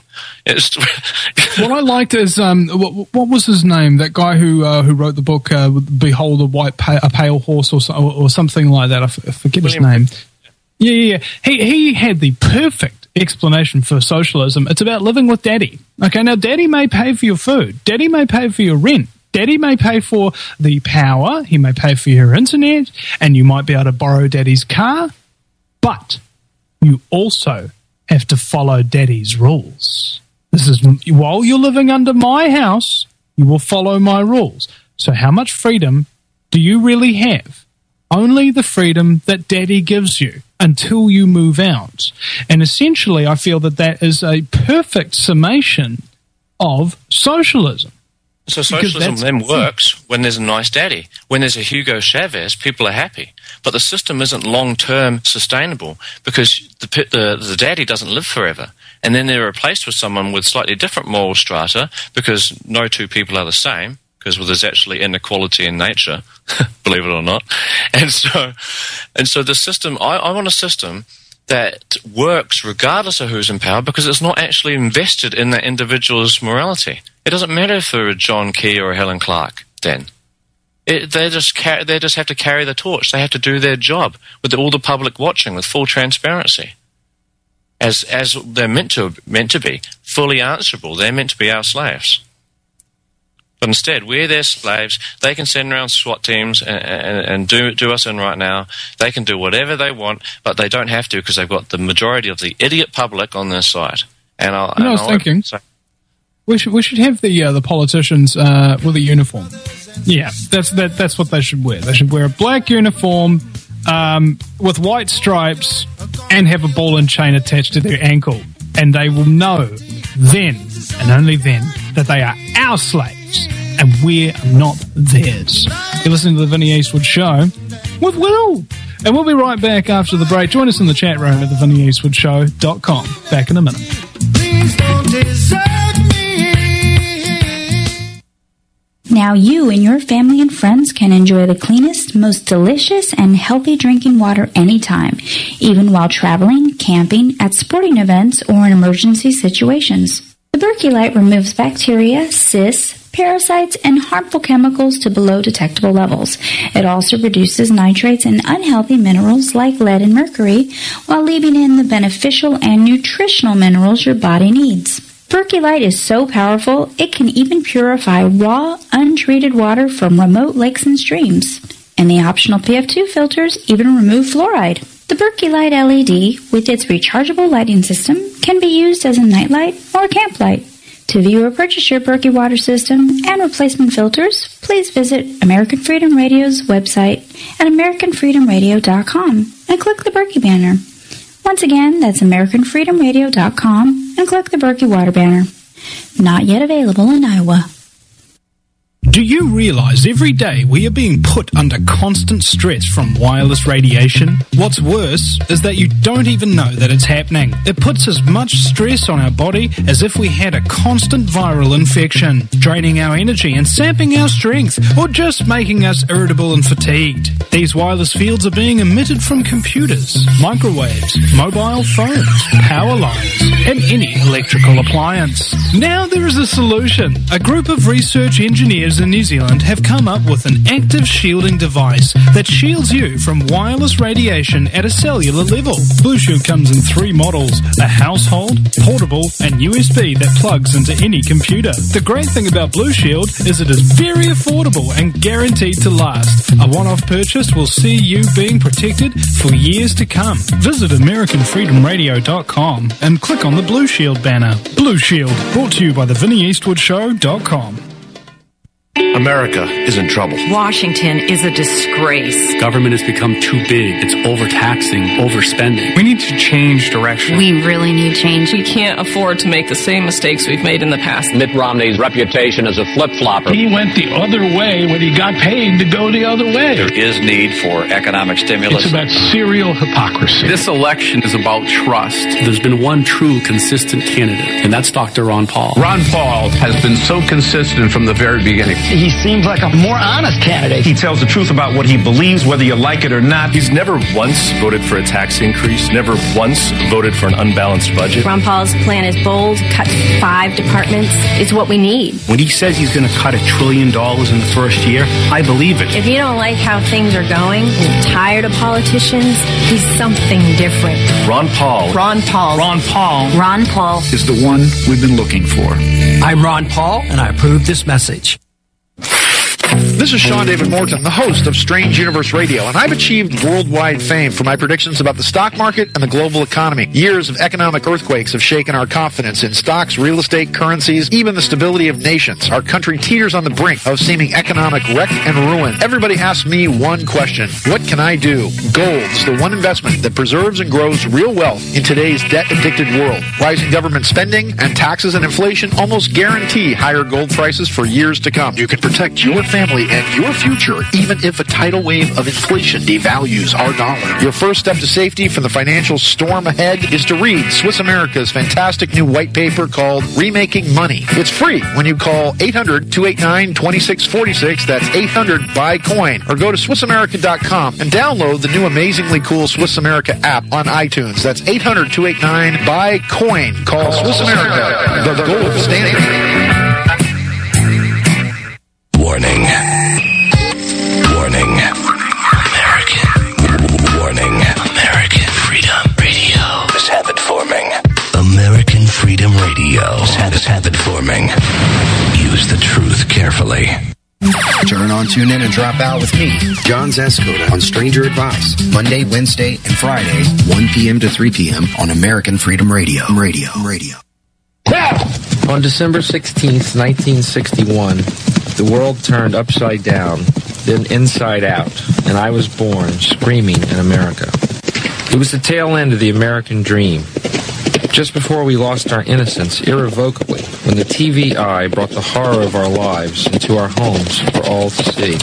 What I liked is what was his name? That guy who wrote the book "Behold a Pale Horse" or something like that. I forget his name. Yeah. He had the perfect explanation for socialism. It's about living with Daddy. Okay, now Daddy may pay for your food. Daddy may pay for your rent. Daddy may pay for the power, he may pay for your internet, and you might be able to borrow Daddy's car, but you also have to follow Daddy's rules. This is, while you're living under my house, you will follow my rules. So how much freedom do you really have? Only the freedom that Daddy gives you until you move out. And essentially, I feel that is a perfect summation of socialism. So socialism then works when there's a nice daddy. When there's a Hugo Chavez, people are happy. But the system isn't long-term sustainable because the daddy doesn't live forever. And then they're replaced with someone with slightly different moral strata because no two people are the same, because there's actually inequality in nature, believe it or not. And so the system, I want a system that works regardless of who's in power because it's not actually invested in that individual's morality. It doesn't matter if they're a John Key or a Helen Clark then. They just have to carry the torch. They have to do their job with all the public watching with full transparency. As they're meant to be, fully answerable. They're meant to be our slaves. But instead, we're their slaves. They can send around SWAT teams and do us in right now. They can do whatever they want, but they don't have to because they've got the majority of the idiot public on their side. And I was thinking, we should have the politicians with a uniform. Yeah, that's what they should wear. They should wear a black uniform with white stripes and have a ball and chain attached to their ankle. And they will know then, and only then, that they are our slaves and we're not theirs. You're listening to the Vinny Eastwood Show with Will. And we'll be right back after the break. Join us in the chat room at thevinnyeastwoodshow.com. Back in a minute. Please don't desert me. Now you and your family and friends can enjoy the cleanest, most delicious, and healthy drinking water anytime, even while traveling, camping, at sporting events, or in emergency situations. The Berkey Light removes bacteria, cysts, parasites, and harmful chemicals to below detectable levels. It also reduces nitrates and unhealthy minerals like lead and mercury, while leaving in the beneficial and nutritional minerals your body needs. Berkey Light is so powerful, it can even purify raw, untreated water from remote lakes and streams. And the optional PF2 filters even remove fluoride. The Berkey Light LED, with its rechargeable lighting system, can be used as a nightlight or camp light. To view or purchase your Berkey water system and replacement filters, please visit American Freedom Radio's website at AmericanFreedomRadio.com and click the Berkey banner. Once again, that's AmericanFreedomRadio.com and click the Berkey water banner. Not yet available in Iowa. Do you realize every day we are being put under constant stress from wireless radiation? What's worse is that you don't even know that it's happening. It puts as much stress on our body as if we had a constant viral infection, draining our energy and sapping our strength, or just making us irritable and fatigued. These wireless fields are being emitted from computers, microwaves, mobile phones, power lines, and any electrical appliance. Now there is a solution. A group of research engineers in New Zealand have come up with an active shielding device that shields you from wireless radiation at a cellular level. Blue Shield comes in 3 models: a household, portable, and USB that plugs into any computer. The great thing about Blue Shield is it is very affordable and guaranteed to last. A one-off purchase will see you being protected for years to come. Visit AmericanFreedomRadio.com and click on the Blue Shield banner. Blue Shield, brought to you by the VinnyEastwoodShow.com. America is in trouble. Washington is a disgrace. Government has become too big. It's overtaxing, overspending. We need to change direction. We really need change. We can't afford to make the same mistakes we've made in the past. Mitt Romney's reputation as a flip-flopper. He went the other way when he got paid to go the other way. There is need for economic stimulus. It's about serial hypocrisy. This election is about trust. There's been one true, consistent candidate, and that's Dr. Ron Paul. Ron Paul has been so consistent from the very beginning. He seems like a more honest candidate. He tells the truth about what he believes, whether you like it or not. He's never once voted for a tax increase, never once voted for an unbalanced budget. Ron Paul's plan is bold, cut 5 departments. It's what we need. When he says he's going to cut $1 trillion in the first year, I believe it. If you don't like how things are going, you're tired of politicians, he's something different. Ron Paul. Ron Paul. Ron Paul. Ron Paul is the one we've been looking for. I'm Ron Paul, and I approve this message. This is Sean David Morton, the host of Strange Universe Radio, and I've achieved worldwide fame for my predictions about the stock market and the global economy. Years of economic earthquakes have shaken our confidence in stocks, real estate, currencies, even the stability of nations. Our country teeters on the brink of seeming economic wreck and ruin. Everybody asks me one question: what can I do? Gold is the one investment that preserves and grows real wealth in today's debt-addicted world. Rising government spending and taxes and inflation almost guarantee higher gold prices for years to come. You can protect your family and your future, even if a tidal wave of inflation devalues our dollar. Your first step to safety from the financial storm ahead is to read Swiss America's fantastic new white paper called Remaking Money. It's free when you call 800-289-2646. That's 800-BUY-COIN. Or go to SwissAmerica.com and download the new amazingly cool Swiss America app on iTunes. That's 800-289-BUY-COIN. Call Swiss America, the gold standard. Warning. Warning. American. Warning. American Freedom Radio is habit forming. American Freedom Radio is habit forming. Use the truth carefully. Turn on, tune in, and drop out with me, John Zascoda, on Stranger Advice, Monday, Wednesday, and Friday, 1 p.m. to 3 p.m. on American Freedom Radio. On December 16th, 1961, the world turned upside down, then inside out, and I was born screaming in America. It was the tail end of the American dream. Just before we lost our innocence irrevocably, when the TV eye brought the horror of our lives into our homes for all to see.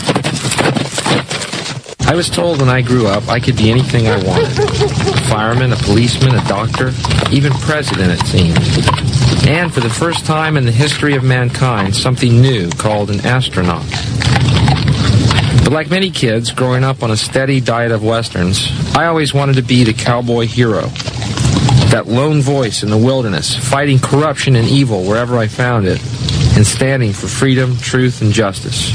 I was told when I grew up I could be anything I wanted. A fireman, a policeman, a doctor, even president, it seemed. And for the first time in the history of mankind, something new called an astronaut. But like many kids growing up on a steady diet of westerns, I always wanted to be the cowboy hero. That lone voice in the wilderness, fighting corruption and evil wherever I found it, and standing for freedom, truth, and justice.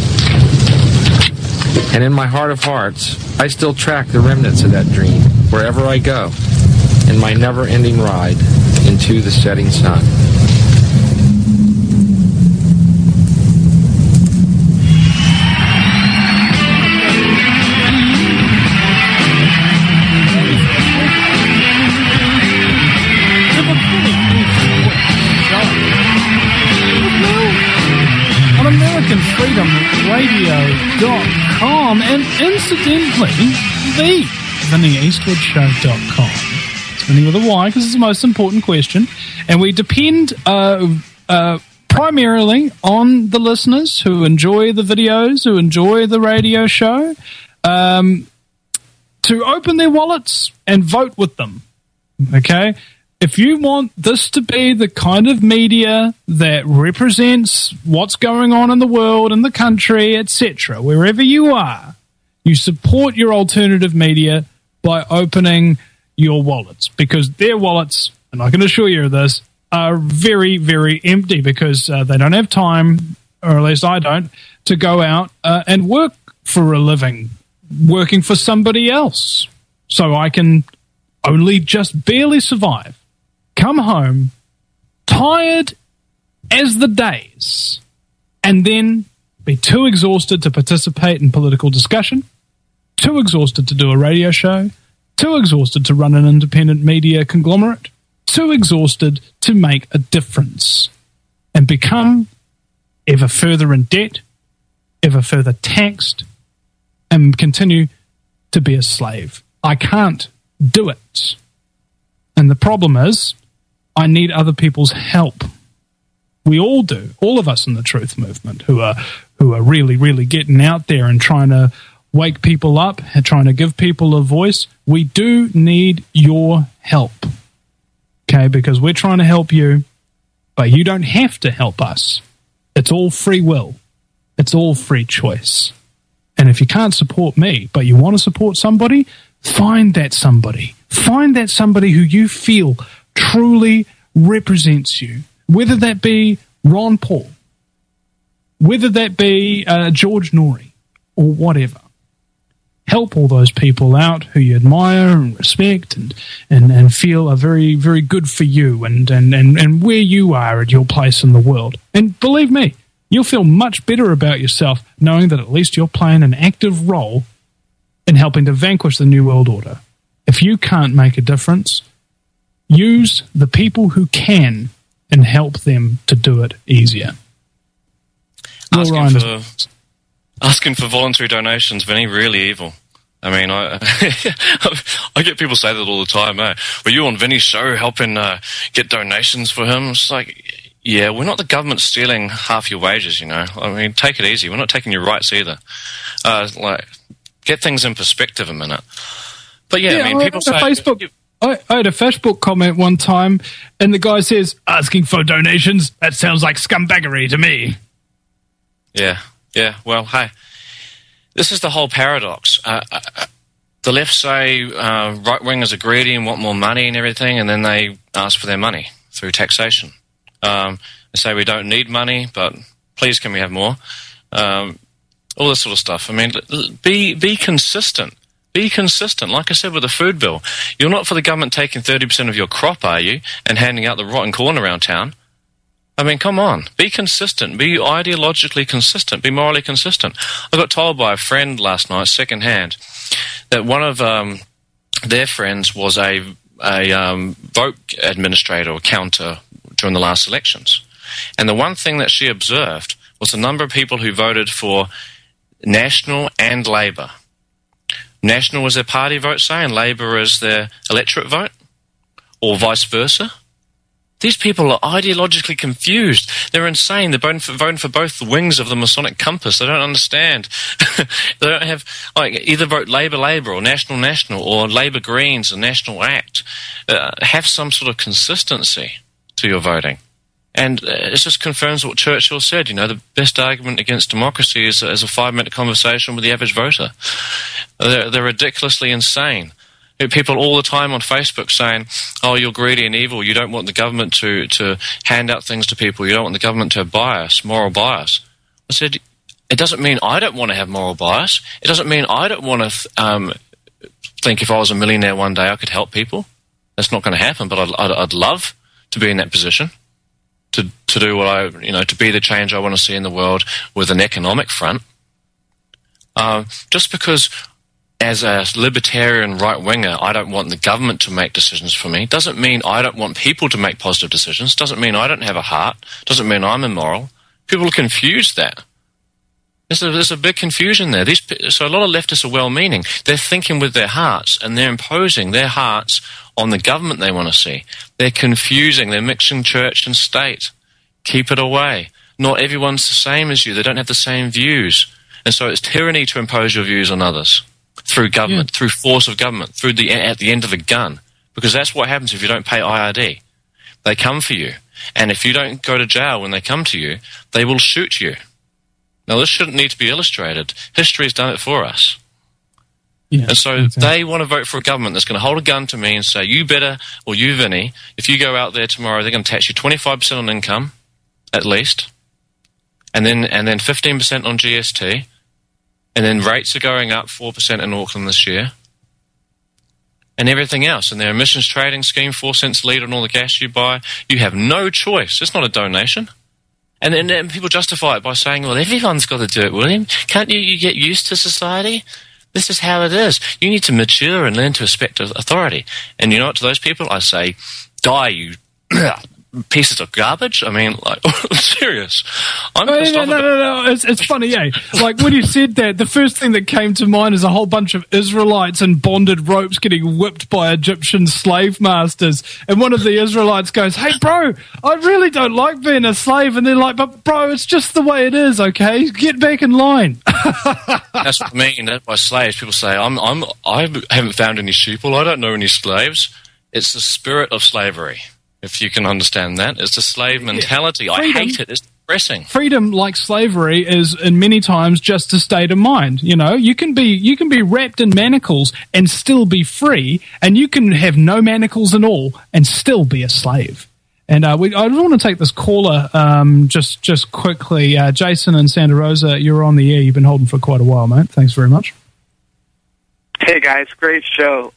And in my heart of hearts, I still track the remnants of that dream wherever I go, in my never-ending ride into the setting sun. On AmericanFreedomRadio.com and incidentally, the VinnyEastwoodShow.com. It's Vinny with a Y because it's the most important question. And we depend primarily on the listeners who enjoy the videos, who enjoy the radio show, to open their wallets and vote with them. Okay? If you want this to be the kind of media that represents what's going on in the world, in the country, etc., wherever you are, you support your alternative media by opening your wallets, because their wallets, and I can assure you of this, are very, very empty because they don't have time, or at least I don't, to go out and work for a living, working for somebody else. So I can only just barely survive, come home, tired as the days, and then be too exhausted to participate in political discussion, too exhausted to do a radio show, too exhausted to run an independent media conglomerate, too exhausted to make a difference, and become ever further in debt, ever further taxed, and continue to be a slave. I can't do it. And the problem is, I need other people's help. We all do. All of us in the truth movement who are really, really getting out there and trying to wake people up and trying to give people a voice. We do need your help. Okay, because we're trying to help you, but you don't have to help us. It's all free will. It's all free choice. And if you can't support me, but you want to support somebody, find that somebody. Find that somebody who you feel truly represents you. Whether that be Ron Paul, whether that be George Norrie, or whatever. Help all those people out who you admire and respect and feel are very, very good for you and where you are at your place in the world. And believe me, you'll feel much better about yourself knowing that at least you're playing an active role in helping to vanquish the New World Order. If you can't make a difference, use the people who can and help them to do it easier. Asking for voluntary donations, Vinny, really evil. I mean, I get people say that all the time. Were you on Vinny's show helping get donations for him? It's like, yeah, we're not the government stealing half your wages, you know. I mean, take it easy. We're not taking your rights either. Get things in perspective a minute. But yeah, I mean, people say... I had a Facebook comment one time, and the guy says, asking for donations, that sounds like scumbaggery to me. Yeah, well, hey, this is the whole paradox. The left say right-wingers are greedy and want more money and everything, and then they ask for their money through taxation. They say we don't need money, but please can we have more? All this sort of stuff. I mean, be consistent. Be consistent. Like I said with the food bill, you're not for the government taking 30% of your crop, are you, and handing out the rotten corn around town? I mean, come on. Be consistent. Be ideologically consistent. Be morally consistent. I got told by a friend last night, secondhand, that one of their friends was a vote administrator or counter during the last elections. And the one thing that she observed was the number of people who voted for National and Labour. National was their party vote, say, and Labour is their electorate vote, or vice versa. These people are ideologically confused. They're insane. They're voting for both wings of the Masonic compass. They don't understand. They don't have, either vote Labour, or National, or Labour Greens, or National Act. Have some sort of consistency to your voting. And it just confirms what Churchill said, you know, the best argument against democracy is a 5-minute conversation with the average voter. They're ridiculously insane. People all the time on Facebook saying, oh, you're greedy and evil, you don't want the government to hand out things to people, you don't want the government to have bias, moral bias. I said, it doesn't mean I don't want to have moral bias. It doesn't mean I don't want to think if I was a millionaire one day I could help people. That's not going to happen, but I'd love to be in that position. To do what to be the change I want to see in the world with an economic front. Just because as a libertarian right-winger I don't want the government to make decisions for me doesn't mean I don't want people to make positive decisions, doesn't mean I don't have a heart, doesn't mean I'm immoral. People confuse that. There's a big confusion there. So a lot of leftists are well-meaning. They're thinking with their hearts, and they're imposing their hearts on the government they want to see. They're confusing. They're mixing church and state. Keep it away. Not everyone's the same as you. They don't have the same views. And so it's tyranny to impose your views on others through government, through force of government, at the end of a gun. Because that's what happens if you don't pay IRD. They come for you. And if you don't go to jail when they come to you, they will shoot you. Now, this shouldn't need to be illustrated. History's done it for us. Yeah, and so they want to vote for a government that's going to hold a gun to me and say, you better, or you, Vinny, if you go out there tomorrow, they're going to tax you 25% on income, at least, and then 15% on GST, and then rates are going up 4% in Auckland this year, and everything else. And their emissions trading scheme, 4 cents a litre on all the gas you buy. You have no choice. It's not a donation. And then people justify it by saying, well, everyone's got to do it, William. Can't you get used to society? This is how it is. You need to mature and learn to respect authority. And you know what, to those people, I say, die, you pieces of garbage. I mean, like, serious. I'm pissed off. No. It's funny, eh? Like, when you said that, the first thing that came to mind is a whole bunch of Israelites in bonded ropes getting whipped by Egyptian slave masters. And one of the Israelites goes, hey, bro, I really don't like being a slave. And they're like, but, bro, it's just the way it is, okay? Get back in line. That's what I mean by slaves. People say, I haven't found any sheeple. I don't know any slaves. It's the spirit of slavery. If you can understand that. It's a slave mentality. Freedom, I hate it. It's depressing. Freedom, like slavery, is in many times just a state of mind. You know, you can be wrapped in manacles and still be free, and you can have no manacles at all and still be a slave. And I want to take this caller just quickly. Jason and Santa Rosa, you're on the air. You've been holding for quite a while, mate. Thanks very much. Hey, guys. Great show.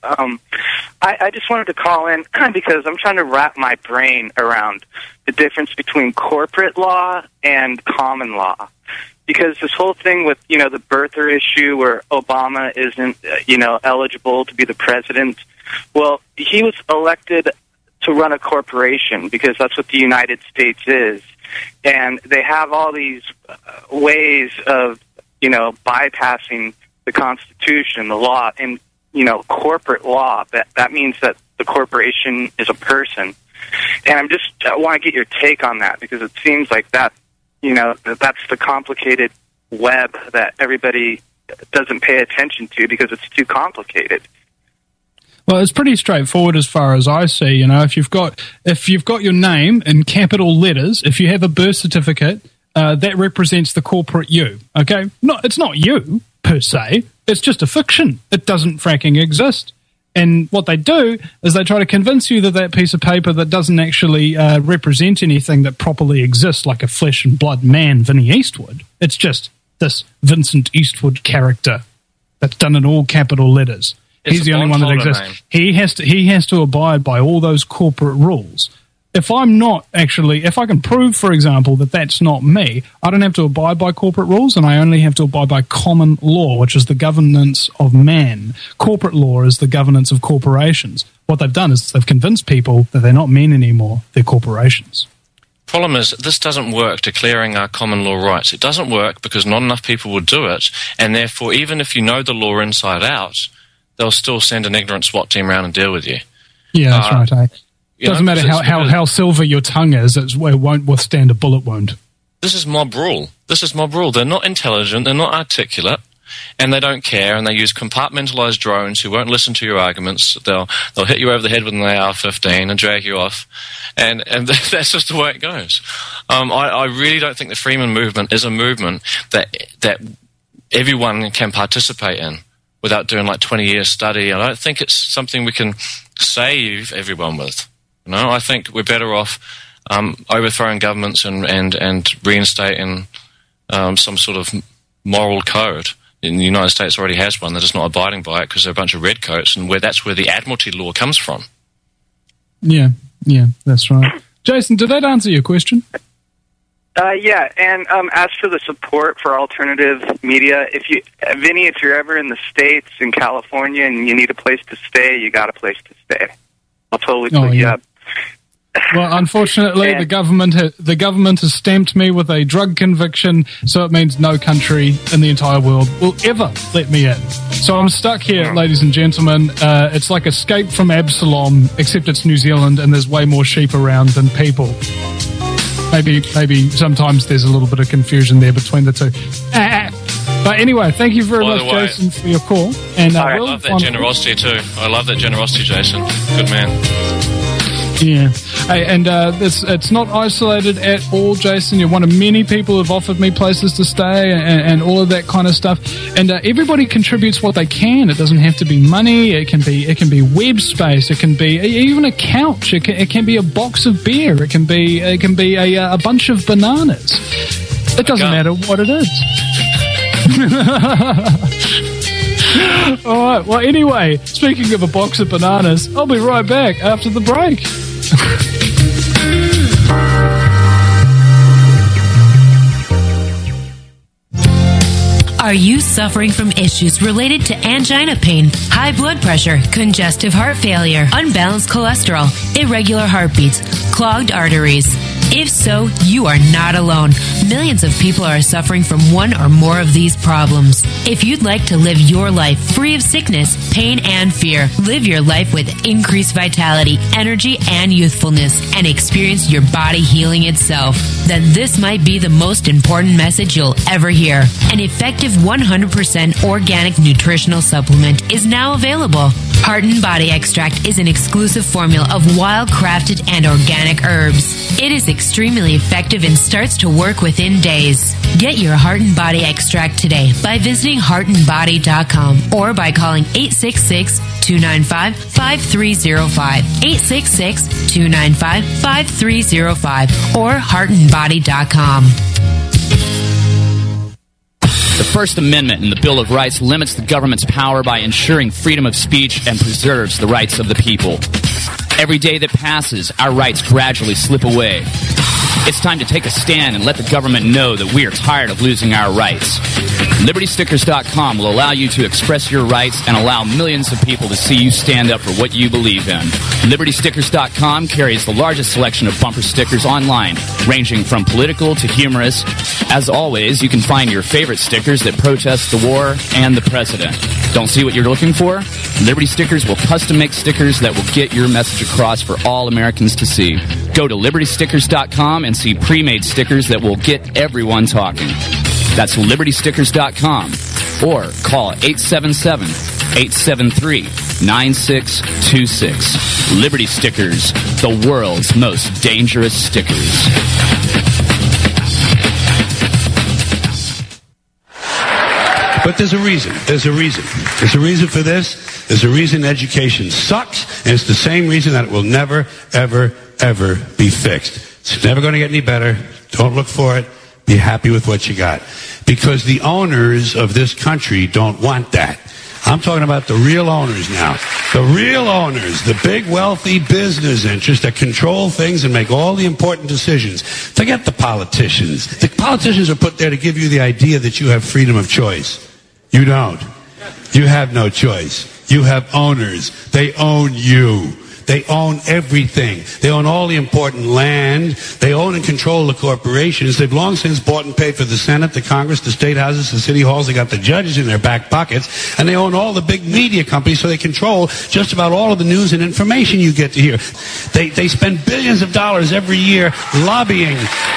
I just wanted to call in because I'm trying to wrap my brain around the difference between corporate law and common law. Because this whole thing with, the birther issue where Obama isn't, eligible to be the president, well, he was elected to run a corporation because that's what the United States is. And they have all these ways of, bypassing the Constitution, the law, and, corporate law. That means that the corporation is a person. And I want to get your take on that because it seems like that, that's the complicated web that everybody doesn't pay attention to because it's too complicated. Well, it's pretty straightforward as far as I see. If you've got your name in capital letters, if you have a birth certificate, that represents the corporate you. Okay, it's not you per se. It's just a fiction. It doesn't fracking exist. And what they do is they try to convince you that piece of paper that doesn't actually represent anything that properly exists, like a flesh and blood man, Vinny Eastwood. It's just this Vincent Eastwood character that's done in all capital letters. He's the only one that exists. Name. He has to abide by all those corporate rules. If I can prove, for example, that that's not me, I don't have to abide by corporate rules, and I only have to abide by common law, which is the governance of man. Corporate law is the governance of corporations. What they've done is they've convinced people that they're not men anymore, they're corporations. Problem is, this doesn't work declaring our common law rights. It doesn't work because not enough people will do it, and therefore, even if you know the law inside out, they'll still send an ignorant SWAT team around and deal with you. Yeah, that's right. Doesn't matter how silver your tongue is, it won't withstand a bullet wound. This is mob rule. They're not intelligent, they're not articulate, and they don't care, and they use compartmentalized drones who won't listen to your arguments. They'll hit you over the head with an AR-15 and drag you off, and that's just the way it goes. I really don't think the Freeman movement is a movement that everyone can participate in without doing like 20 years study. I don't think it's something we can save everyone with. I think we're better off overthrowing governments and reinstating some sort of moral code. In the United States already has one. They're just not abiding by it because they're a bunch of redcoats, and that's where the Admiralty law comes from. Yeah, that's right. Jason, did that answer your question? Yeah, and as for the support for alternative media, Vinny, if you're ever in the States, in California, and you need a place to stay, you got a place to stay. I'll totally put you up. Well, unfortunately, the government has stamped me with a drug conviction, so it means no country in the entire world will ever let me in. So I'm stuck here, ladies and gentlemen. It's like Escape from Absalom, except it's New Zealand and there's way more sheep around than people. maybe sometimes there's a little bit of confusion there between the two. But anyway, thank you very much, Jason, for your call. And I love that generosity too. I love that generosity, Jason. Good man. Yeah. Hey, and it's not isolated at all, Jason. You're one of many people who've offered me places to stay and all of that kind of stuff. And everybody contributes what they can. It doesn't have to be money. It can be web space. It can be even a couch. It can be a box of beer. It can be a bunch of bananas. It doesn't matter what it is. All right. Well, anyway, speaking of a box of bananas, I'll be right back after the break. Are you suffering from issues related to angina pain, high blood pressure, congestive heart failure, unbalanced cholesterol, irregular heartbeats, clogged arteries? If so, you are not alone. Millions of people are suffering from one or more of these problems. If you'd like to live your life free of sickness, pain, and fear, live your life with increased vitality, energy, and youthfulness, and experience your body healing itself, then this might be the most important message you'll ever hear. An effective 100% organic nutritional supplement is now available. Heart and Body Extract is an exclusive formula of wild-crafted and organic herbs. It is extremely effective and starts to work within days. Get your Heart and Body Extract today by visiting heartandbody.com or by calling 866-295-5305, 866-295-5305, or heartandbody.com. The First Amendment in the Bill of Rights limits the government's power by ensuring freedom of speech and preserves the rights of the people. Every day that passes, our rights gradually slip away. It's time to take a stand and let the government know that we are tired of losing our rights. LibertyStickers.com will allow you to express your rights and allow millions of people to see you stand up for what you believe in. LibertyStickers.com carries the largest selection of bumper stickers online, ranging from political to humorous. As always, you can find your favorite stickers that protest the war and the president. Don't see what you're looking for? Liberty Stickers will custom make stickers that will get your message across for all Americans to see. Go to LibertyStickers.com and see pre-made stickers that will get everyone talking. That's LibertyStickers.com or call 877-873-9626. Liberty Stickers, the world's most dangerous stickers. But there's a reason. There's a reason. There's a reason for this. There's a reason education sucks, and it's the same reason that it will never, ever, ever be fixed. It's never going to get any better. Don't look for it. Be happy with what you got. Because the owners of this country don't want that. I'm talking about the real owners now. The real owners, the big wealthy business interests that control things and make all the important decisions. Forget the politicians. The politicians are put there to give you the idea that you have freedom of choice. You don't. You have no choice. You have owners. They own you. They own everything. They own all the important land. They own and control the corporations. They've long since bought and paid for the Senate, the Congress, the state houses, the city halls. They got the judges in their back pockets. And they own all the big media companies, so they control just about all of the news and information you get to hear. They spend billions of dollars every year lobbying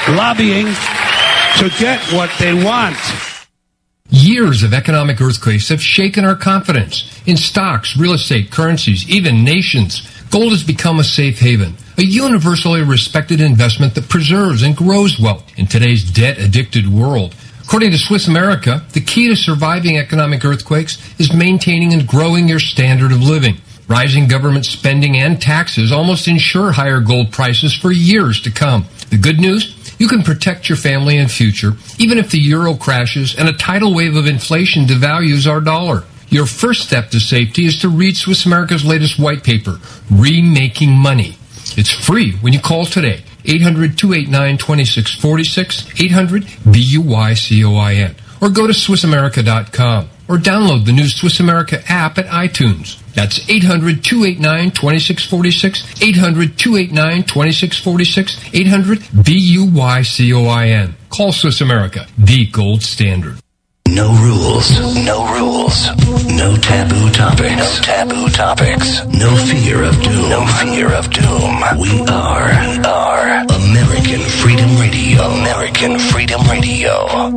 to get what they want. Years of economic earthquakes have shaken our confidence in stocks, real estate, currencies, even nations. Gold has become a safe haven, a universally respected investment that preserves and grows wealth in today's debt-addicted world. According to Swiss America, the key to surviving economic earthquakes is maintaining and growing your standard of living. Rising government spending and taxes almost ensure higher gold prices for years to come. The good news? You can protect your family and future, even if the euro crashes and a tidal wave of inflation devalues our dollar. Your first step to safety is to read Swiss America's latest white paper, Remaking Money. It's free when you call today, 800-289-2646, 800-BUYCOIN, or go to SwissAmerica.com, or download the new Swiss America app at iTunes. That's 800-289-2646, 800-289-2646, 800-BUYCOIN. Call Swiss America, the gold standard. No rules. No rules. No taboo topics. No taboo topics. No fear of doom. No fear of doom. We are American Freedom Radio. American Freedom Radio.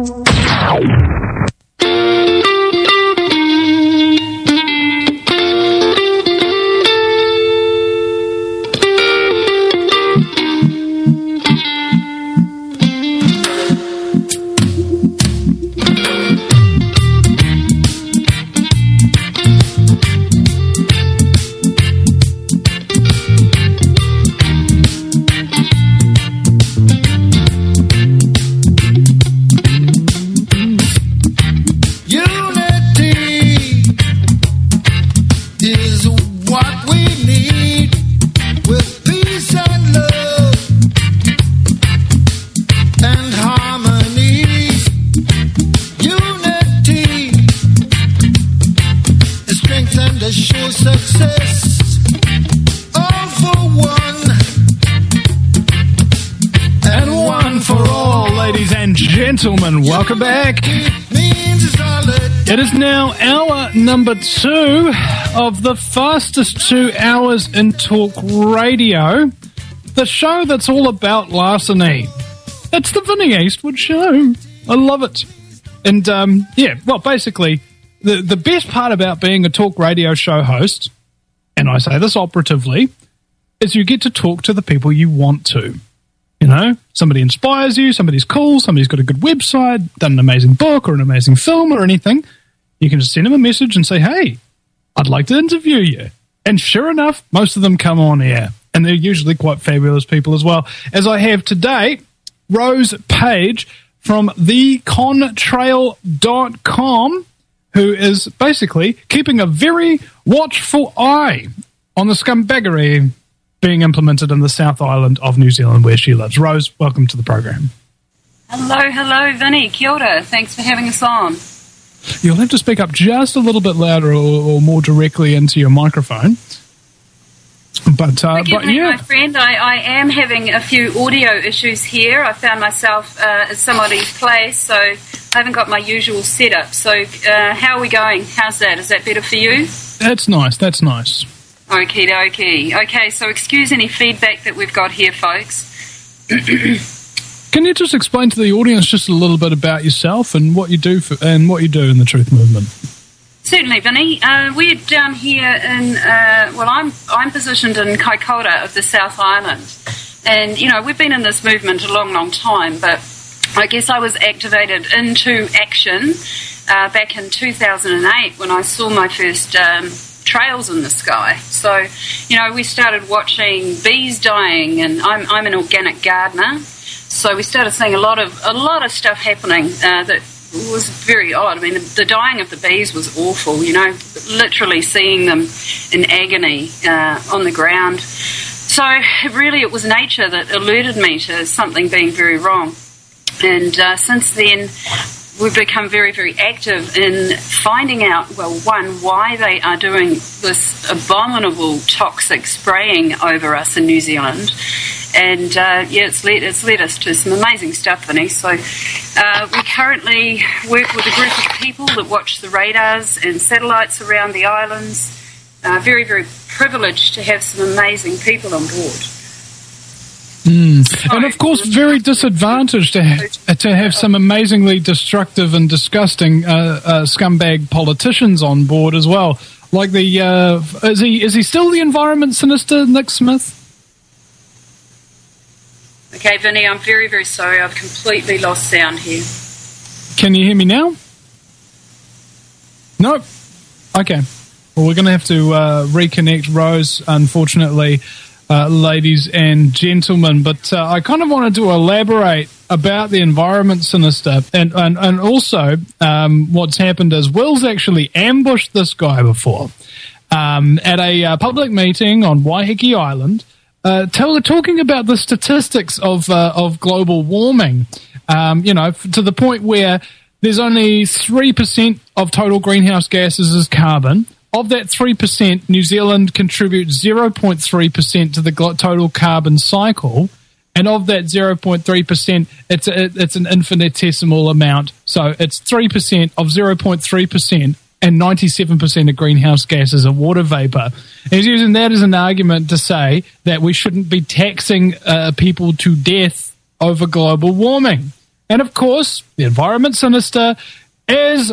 Gentlemen, welcome back. It is now hour number 2 of the fastest 2 hours in talk radio, the show that's all about larceny. It's the Vinnie Eastwood Show. I love it. And, basically, the best part about being a talk radio show host, and I say this operatively, is you get to talk to the people you want to. You know, somebody inspires you, somebody's cool, somebody's got a good website, done an amazing book or an amazing film or anything. You can just send them a message and say, hey, I'd like to interview you. And sure enough, most of them come on air. And they're usually quite fabulous people as well. As I have today, Rose Page from thecontrail.com, who is basically keeping a very watchful eye on the scumbaggery being implemented in the South Island of New Zealand where she lives. Rose, welcome to the program. Hello, Vinnie. Kia ora. Thanks for having us on. You'll have to speak up just a little bit louder or more directly into your microphone. Forgive me, my friend. I am having a few audio issues here. I found myself at somebody's place, so I haven't got my usual setup. So how are we going? How's that? Is that better for you? That's nice. Okie dokie. Okay, so excuse any feedback that we've got here, folks. Can you just explain to the audience just a little bit about yourself and what you do in the Truth Movement? Certainly, Vinnie. We're down here in I'm positioned in Kaikoura of the South Island, and we've been in this movement a long, long time. But I guess I was activated into action back in 2008 when I saw my first trails in the sky. So, we started watching bees dying, and I'm an organic gardener, so we started seeing a lot of stuff happening that was very odd. I mean, the dying of the bees was awful. Literally seeing them in agony on the ground. So really, it was nature that alerted me to something being very wrong. And since then, we've become very, very active in finding out, why they are doing this abominable toxic spraying over us in New Zealand. And, it's led us to some amazing stuff, Vinnie. So we currently work with a group of people that watch the radars and satellites around the islands. Very, very privileged to have some amazing people on board. And of course, very disadvantaged to have some amazingly destructive and disgusting scumbag politicians on board as well. Like is he still the environment sinister, Nick Smith? Okay, Vinnie, I'm very, very sorry. I've completely lost sound here. Can you hear me now? Nope. Okay. Well, we're going to have to reconnect Rose, unfortunately. Ladies and gentlemen, but I kind of wanted to elaborate about the environment sinister and also what's happened is Will's actually ambushed this guy before at a public meeting on Waiheke Island, talking about the statistics of global warming, to the point where there's only 3% of total greenhouse gases as carbon. Of that 3%, New Zealand contributes 0.3% to the total carbon cycle, And of that 0.3%, it's an infinitesimal amount. So it's 3% of 0.3%, and 97% of greenhouse gases are water vapor. And he's using that as an argument to say that we shouldn't be taxing people to death over global warming. And of course, the Environment Minister, as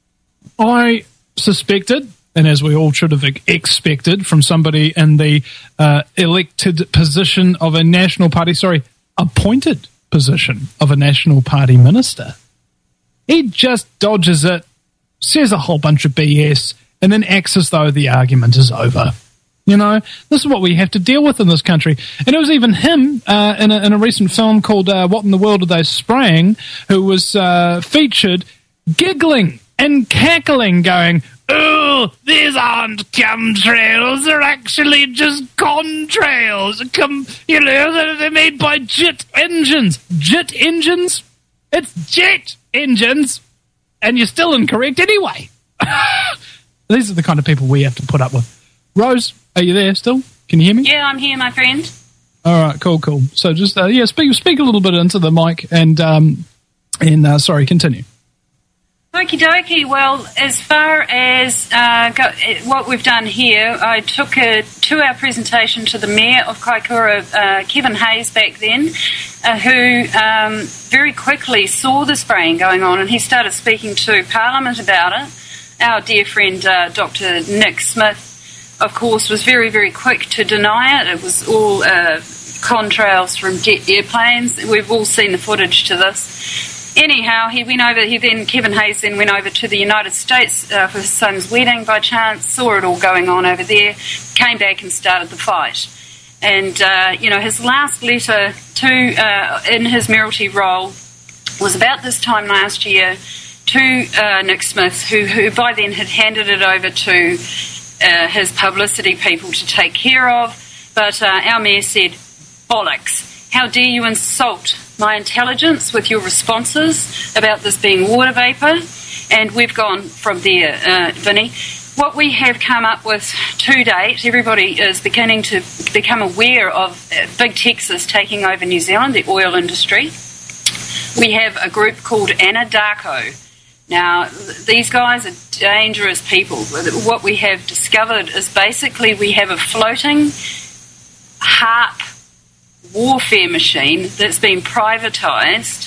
I suspected, and as we all should have expected from somebody in the elected position of a National Party, appointed position of a National Party minister, he just dodges it, says a whole bunch of BS, and then acts as though the argument is over. You know, this is what we have to deal with in this country. And it was even him in a recent film called What in the World Are They Spraying, who was featured giggling and cackling, going, "Oh, these aren't chemtrails, they're actually just contrails. They're made by jet engines." Jet engines? It's jet engines! And you're still incorrect anyway. These are the kind of people we have to put up with. Rose, are you there still? Can you hear me? Yeah, I'm here, my friend. All right, cool. So just, speak a little bit into the mic and continue. Okie dokie. Well, as far as what we've done here, I took a 2-hour presentation to the Mayor of Kaikoura, Kevin Hayes, back then, who very quickly saw the spraying going on, and he started speaking to Parliament about it. Our dear friend Dr. Nick Smith, of course, was very, very quick to deny it. It was all contrails from jet airplanes. We've all seen the footage to this. Anyhow, Kevin Hayes then went over to the United States for his son's wedding by chance, saw it all going on over there, came back and started the fight. And, his last letter in his mayoralty role was about this time last year to Nick Smith, who by then had handed it over to his publicity people to take care of. But our mayor said, "Bollocks, how dare you insult my intelligence with your responses about this being water vapour?" And we've gone from there, Vinny. What we have come up with to date, everybody is beginning to become aware of Big Texas taking over New Zealand, the oil industry. We have a group called Anadarko. Now, these guys are dangerous people. What we have discovered is basically we have a floating HAARP warfare machine that's been privatised,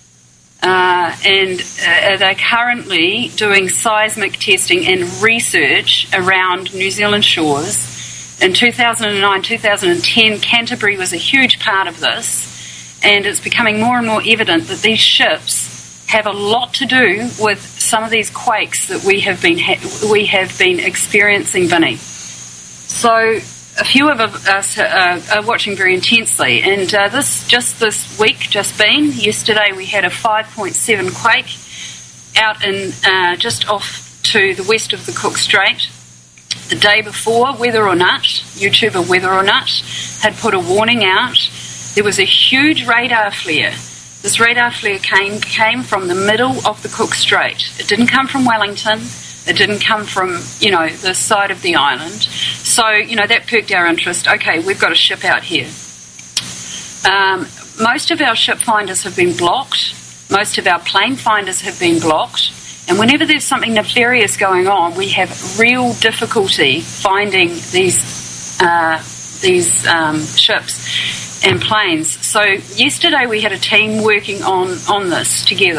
and they're currently doing seismic testing and research around New Zealand shores. In 2009, 2010, Canterbury was a huge part of this, and it's becoming more and more evident that these ships have a lot to do with some of these quakes that we have been experiencing, Vinny. So a few of us are watching very intensely, and this week, yesterday we had a 5.7 quake out in just off to the west of the Cook Strait. The day before, YouTuber Whether or Not had put a warning out. There was a huge radar flare. This radar flare came from the middle of the Cook Strait. It didn't come from Wellington. It didn't come from, the side of the island. So, that perked our interest. Okay, we've got a ship out here. Most of our ship finders have been blocked. Most of our plane finders have been blocked. And whenever there's something nefarious going on, we have real difficulty finding these ships and planes. So yesterday we had a team working on this together.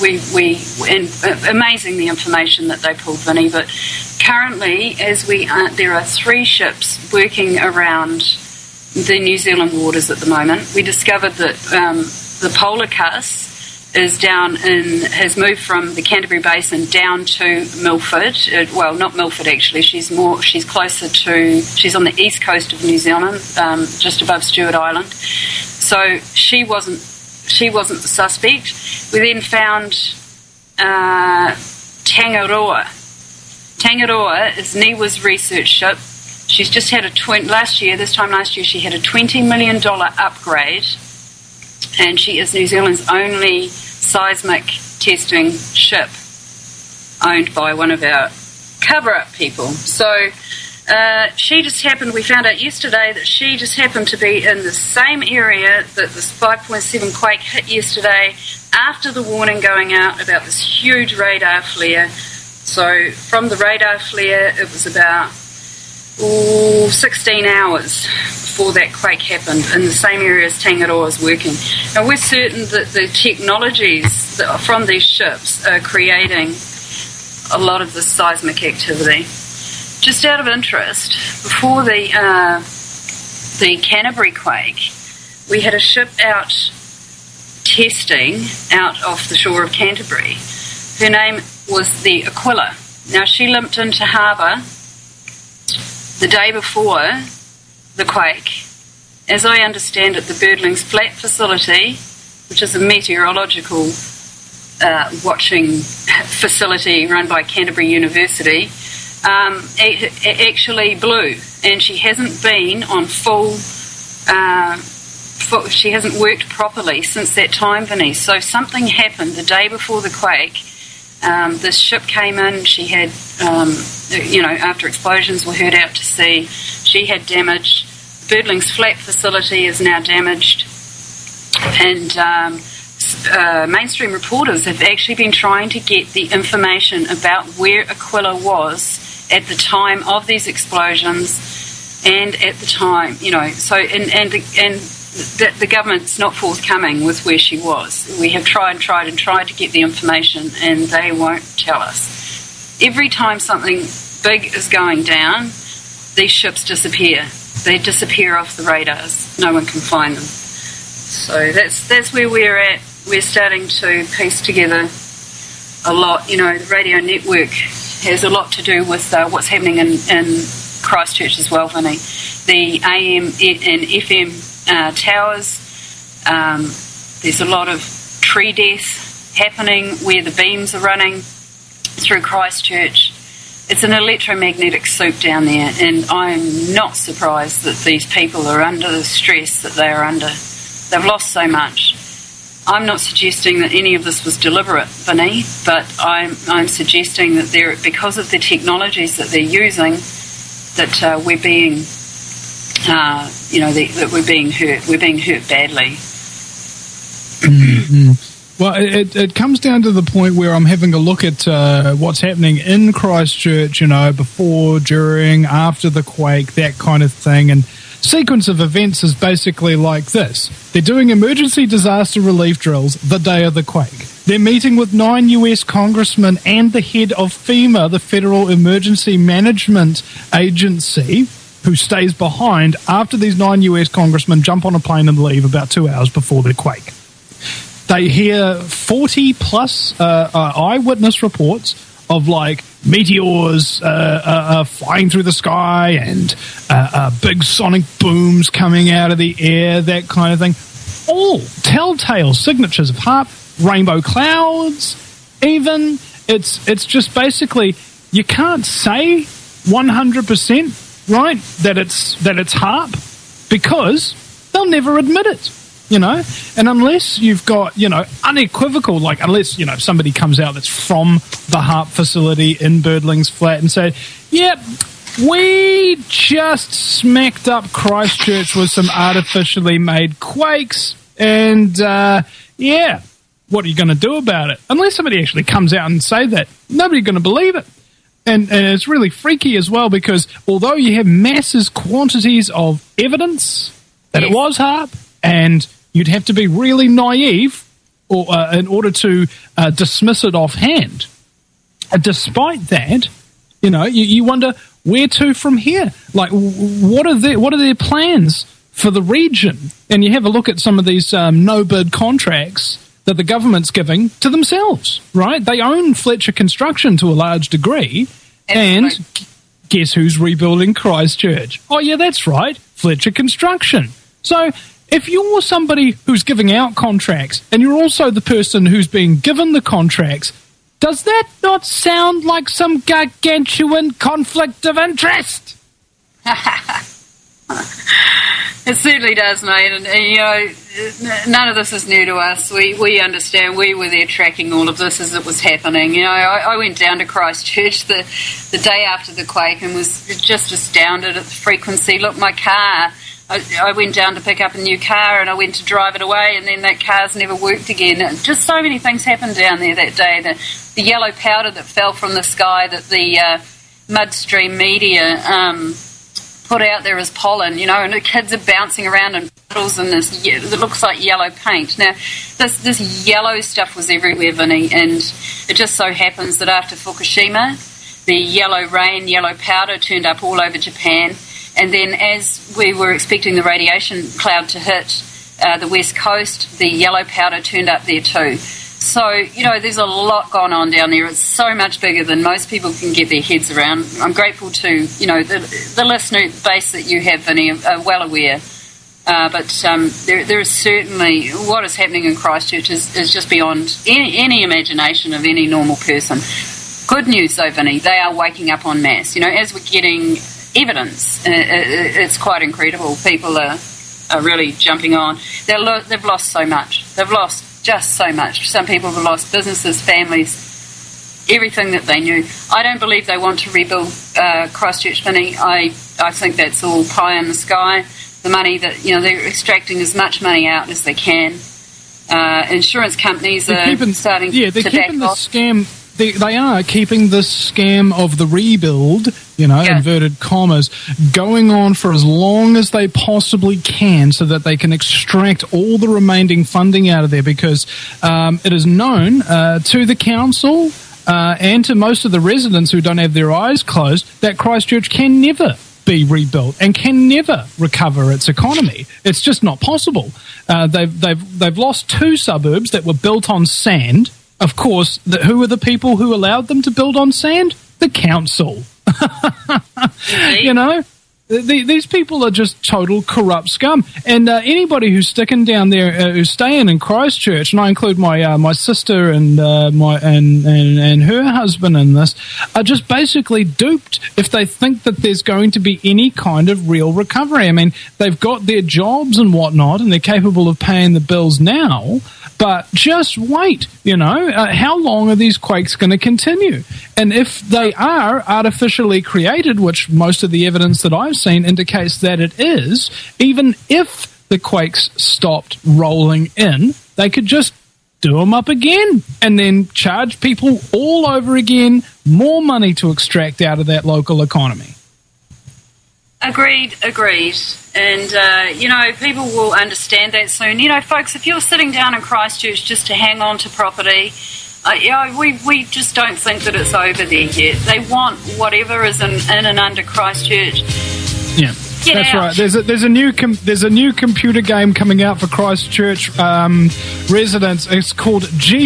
Amazing the information that they pulled, Vinny. But currently, there are 3 ships working around the New Zealand waters at the moment. We discovered that the Polar Cuss has moved from the Canterbury Basin down to Milford. Well, not Milford actually. She's on the east coast of New Zealand, just above Stewart Island. So she wasn't the suspect. We then found Tangaroa. Tangaroa is NIWA's research ship. She's just had this time last year, she had a $20 million upgrade, and she is New Zealand's only seismic testing ship owned by one of our cover-up people. So we found out yesterday that she just happened to be in the same area that this 5.7 quake hit yesterday after the warning going out about this huge radar flare. So from the radar flare, it was about 16 hours before that quake happened in the same area as Tangaroa is working. Now, we're certain that the technologies that are from these ships are creating a lot of this seismic activity. Just out of interest, before the Canterbury quake, we had a ship out testing out off the shore of Canterbury. Her name was the Aquila. Now, she limped into harbour the day before the quake. As I understand it, the Birdlings Flat facility, which is a meteorological watching facility run by Canterbury University, actually blew, and she hasn't been on she hasn't worked properly since that time, Vinny. So something happened the day before the quake. This ship came in, she had, after explosions were heard out to sea, she had damage. Birdlings Flat facility is now damaged. And mainstream reporters have actually been trying to get the information about where Aquila was at the time of these explosions and at the time, the government's not forthcoming with where she was. We have tried to get the information, and they won't tell us. Every time something big is going down, these ships disappear. They disappear off the radars. No one can find them. So that's where we're at. We're starting to piece together a lot. The radio network has a lot to do with what's happening in Christchurch as well, Vinny. The AM and FM towers. There's a lot of tree death happening where the beams are running through Christchurch. It's an electromagnetic soup down there, and I'm not surprised that these people are under the stress that they are under. They've lost so much. I'm not suggesting that any of this was deliberate, Vinny, but I'm suggesting that because of the technologies that they're using, that we're being that we're being hurt. We're being hurt badly. Mm-hmm. Well, it comes down to the point where I'm having a look at what's happening in Christchurch, before, during, after the quake, that kind of thing. And sequence of events is basically like this. They're doing emergency disaster relief drills the day of the quake. They're meeting with 9 US congressmen and the head of FEMA, the Federal Emergency Management Agency, who stays behind after these 9 US congressmen jump on a plane and leave about 2 hours before the quake. They hear 40 plus eyewitness reports of meteors flying through the sky and big sonic booms coming out of the air, that kind of thing. All telltale signatures of HAARP, rainbow clouds, even. It's just basically, you can't say 100%, right, that it's HAARP, because they'll never admit it. And unless you've got, unequivocal, unless, somebody comes out that's from the HAARP facility in Birdlings Flat and say, yep, we just smacked up Christchurch with some artificially made quakes, and, what are you going to do about it? Unless somebody actually comes out and say that, nobody's going to believe it. And it's really freaky as well, because although you have massive quantities of evidence that it was HAARP, and you'd have to be really naive in order to dismiss it offhand. Despite that, you wonder where to from here. What are their plans for the region? And you have a look at some of these no-bid contracts that the government's giving to themselves, right? They own Fletcher Construction to a large degree, and guess who's rebuilding Christchurch? Oh, yeah, that's right, Fletcher Construction. So if you're somebody who's giving out contracts and you're also the person who's being given the contracts, does that not sound like some gargantuan conflict of interest? It certainly does, mate. And you know, none of this is new to us. We understand. We were there tracking all of this as it was happening. You know, I went down to Christchurch the day after the quake and was just astounded at the frequency. Look, my car, I went down to pick up a new car and I went to drive it away, and then that car's never worked again. Just so many things happened down there that day. The yellow powder that fell from the sky that the Mudstream media put out there as pollen, you know, and the kids are bouncing around in puddles in this that looks like yellow paint. Now, this yellow stuff was everywhere, Vinny, and it just so happens that after Fukushima, the yellow rain, yellow powder turned up all over Japan, and then as we were expecting the radiation cloud to hit the west coast, the yellow powder turned up there too. So, you know, there's a lot going on down there. It's so much bigger than most people can get their heads around. I'm grateful to, you know, the listener base that you have, Vinny, are well aware. But there is certainly, what is happening in Christchurch is just beyond any imagination of any normal person. Good news, though, Vinny, they are waking up en masse. You know, as we're getting evidence, it's quite incredible. People are really jumping on. They've lost so much. They've lost just so much. Some people have lost businesses, families, everything that they knew. I don't believe they want to rebuild Christchurch, Vinny. I think that's all pie in the sky. The money that, you know, they're extracting as much money out as they can. Insurance companies are starting to back off. Scam. They are keeping this scam of the rebuild, you know, inverted commas, going on for as long as they possibly can so that they can extract all the remaining funding out of there, because it is known to the council and to most of the residents who don't have their eyes closed that Christchurch can never be rebuilt and can never recover its economy. It's just not possible. They've lost 2 suburbs that were built on sand. Of course, who are the people who allowed them to build on sand? The council. You know, these people are just total corrupt scum. And anybody who's sticking down there, who's staying in Christchurch, and I include my sister and and her husband in this, are just basically duped if they think that there's going to be any kind of real recovery. I mean, they've got their jobs and whatnot, and they're capable of paying the bills now. But just wait, you know, how long are these quakes going to continue? And if they are artificially created, which most of the evidence that I've seen indicates that it is, even if the quakes stopped rolling in, they could just do them up again and then charge people all over again more money to extract out of that local economy. Agreed. And, you know, people will understand that soon. You know, folks, if you're sitting down in Christchurch just to hang on to property, you know, we just don't think that it's over there yet. They want whatever is in and under Christchurch. Yeah. That's right. There's a new computer game coming out for Christchurch residents. It's called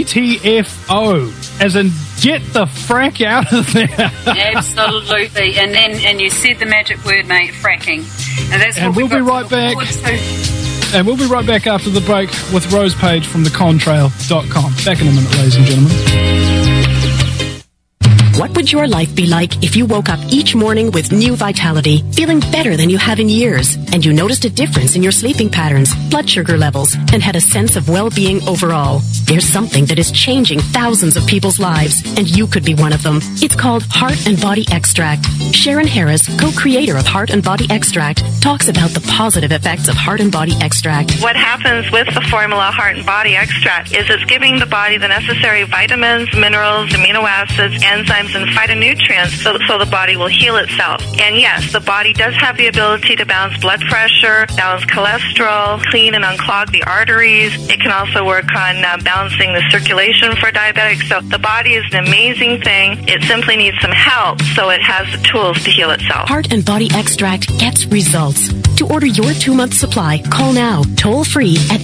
GTFO, as in get the frack out of there. Absolutely. And you said the magic word, mate, fracking. And that's what we'll be right back. And we'll be right back after the break with Rose Page from thecontrail.com. Back in a minute, ladies and gentlemen. What would your life be like if you woke up each morning with new vitality, feeling better than you have in years, and you noticed a difference in your sleeping patterns, blood sugar levels, and had a sense of well-being overall? There's something that is changing thousands of people's lives, and you could be one of them. It's called Heart and Body Extract. Sharon Harris, co-creator of Heart and Body Extract, talks about the positive effects of Heart and Body Extract. What happens with the formula Heart and Body Extract is it's giving the body the necessary vitamins, minerals, amino acids, enzymes, and phytonutrients so the body will heal itself. And yes, the body does have the ability to balance blood pressure, balance cholesterol, clean and unclog the arteries. It can also work on balancing the circulation for diabetics. So the body is an amazing thing. It simply needs some help, so it has the tools to heal itself. Heart and Body Extract gets results. To order your 2-month supply, call now, toll free at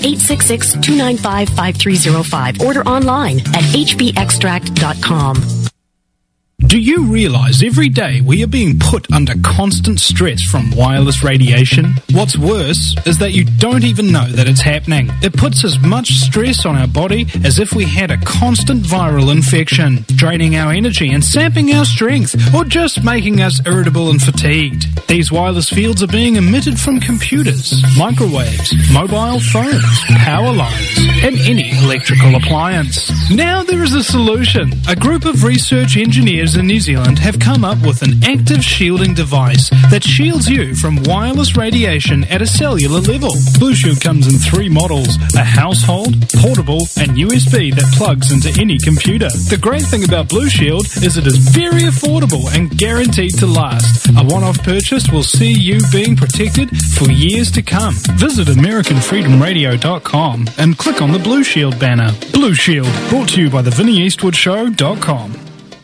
866-295-5305. Order online at hbextract.com. Do you realize every day we are being put under constant stress from wireless radiation? What's worse is that you don't even know that it's happening. It puts as much stress on our body as if we had a constant viral infection, draining our energy and sapping our strength, or just making us irritable and fatigued. These wireless fields are being emitted from computers, microwaves, mobile phones, power lines, and any electrical appliance. Now there is a solution. A group of research engineers in New Zealand have come up with an active shielding device that shields you from wireless radiation at a cellular level. Blue Shield comes in 3 models: a household, portable, and USB that plugs into any computer. The great thing about Blue Shield is it is very affordable and guaranteed to last. A one-off purchase will see you being protected for years to come. Visit AmericanFreedomRadio.com and click on the Blue Shield banner. Blue Shield, brought to you by the VinnyEastwoodShow.com.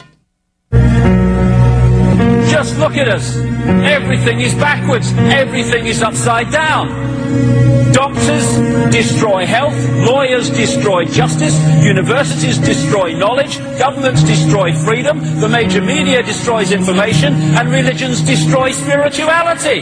Just look at us. Everything is backwards. Everything is upside down. Doctors destroy health. Lawyers destroy justice. Universities destroy knowledge. Governments destroy freedom. The major media destroys information. And religions destroy spirituality.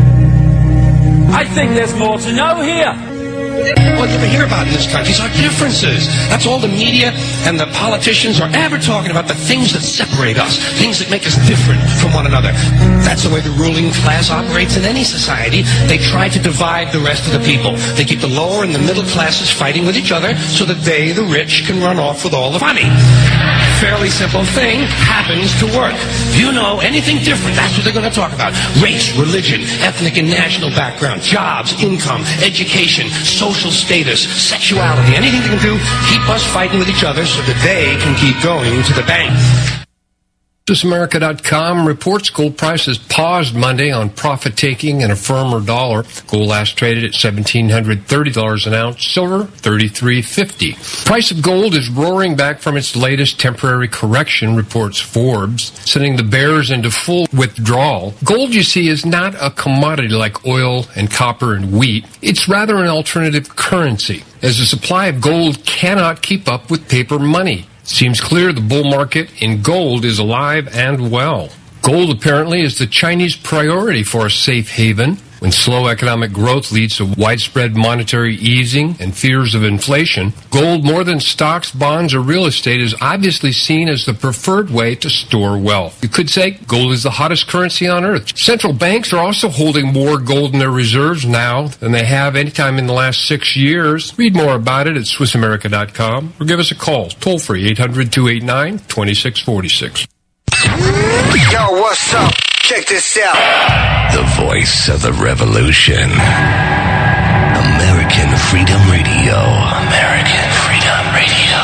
I think there's more to know here. What you ever hear about in this country is our differences. That's all the media and the politicians are ever talking about, the things that separate us, things that make us different from one another. That's the way the ruling class operates in any society. They try to divide the rest of the people. They keep the lower and the middle classes fighting with each other so that they, the rich, can run off with all the money. Fairly simple thing happens to work. If you know anything different, that's what they're going to talk about. Race, religion, ethnic and national background, jobs, income, education, social status, sexuality, anything they can do, keep us fighting with each other so that they can keep going to the bank. ThisAmerica.com reports gold prices paused Monday on profit-taking and a firmer dollar. Gold last traded at $1,730 an ounce, silver $33.50. Price of gold is roaring back from its latest temporary correction, reports Forbes, sending the bears into full withdrawal. Gold, you see, is not a commodity like oil and copper and wheat. It's rather an alternative currency, as the supply of gold cannot keep up with paper money. Seems clear the bull market in gold is alive and well. Gold apparently is the Chinese priority for a safe haven. When slow economic growth leads to widespread monetary easing and fears of inflation, gold, more than stocks, bonds, or real estate, is obviously seen as the preferred way to store wealth. You could say gold is the hottest currency on earth. Central banks are also holding more gold in their reserves now than they have any time in the last 6 years. Read more about it at SwissAmerica.com or give us a call, toll free, 800-289-2646. Yo, what's up? Check this out. The voice of the revolution. American Freedom Radio. American Freedom Radio.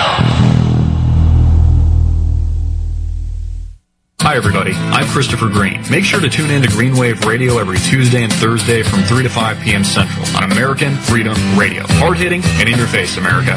Hi, everybody. I'm Christopher Green. Make sure to tune in to Green Wave Radio every Tuesday and Thursday from 3 to 5 p.m. Central on American Freedom Radio. Hard-hitting and in your face, America.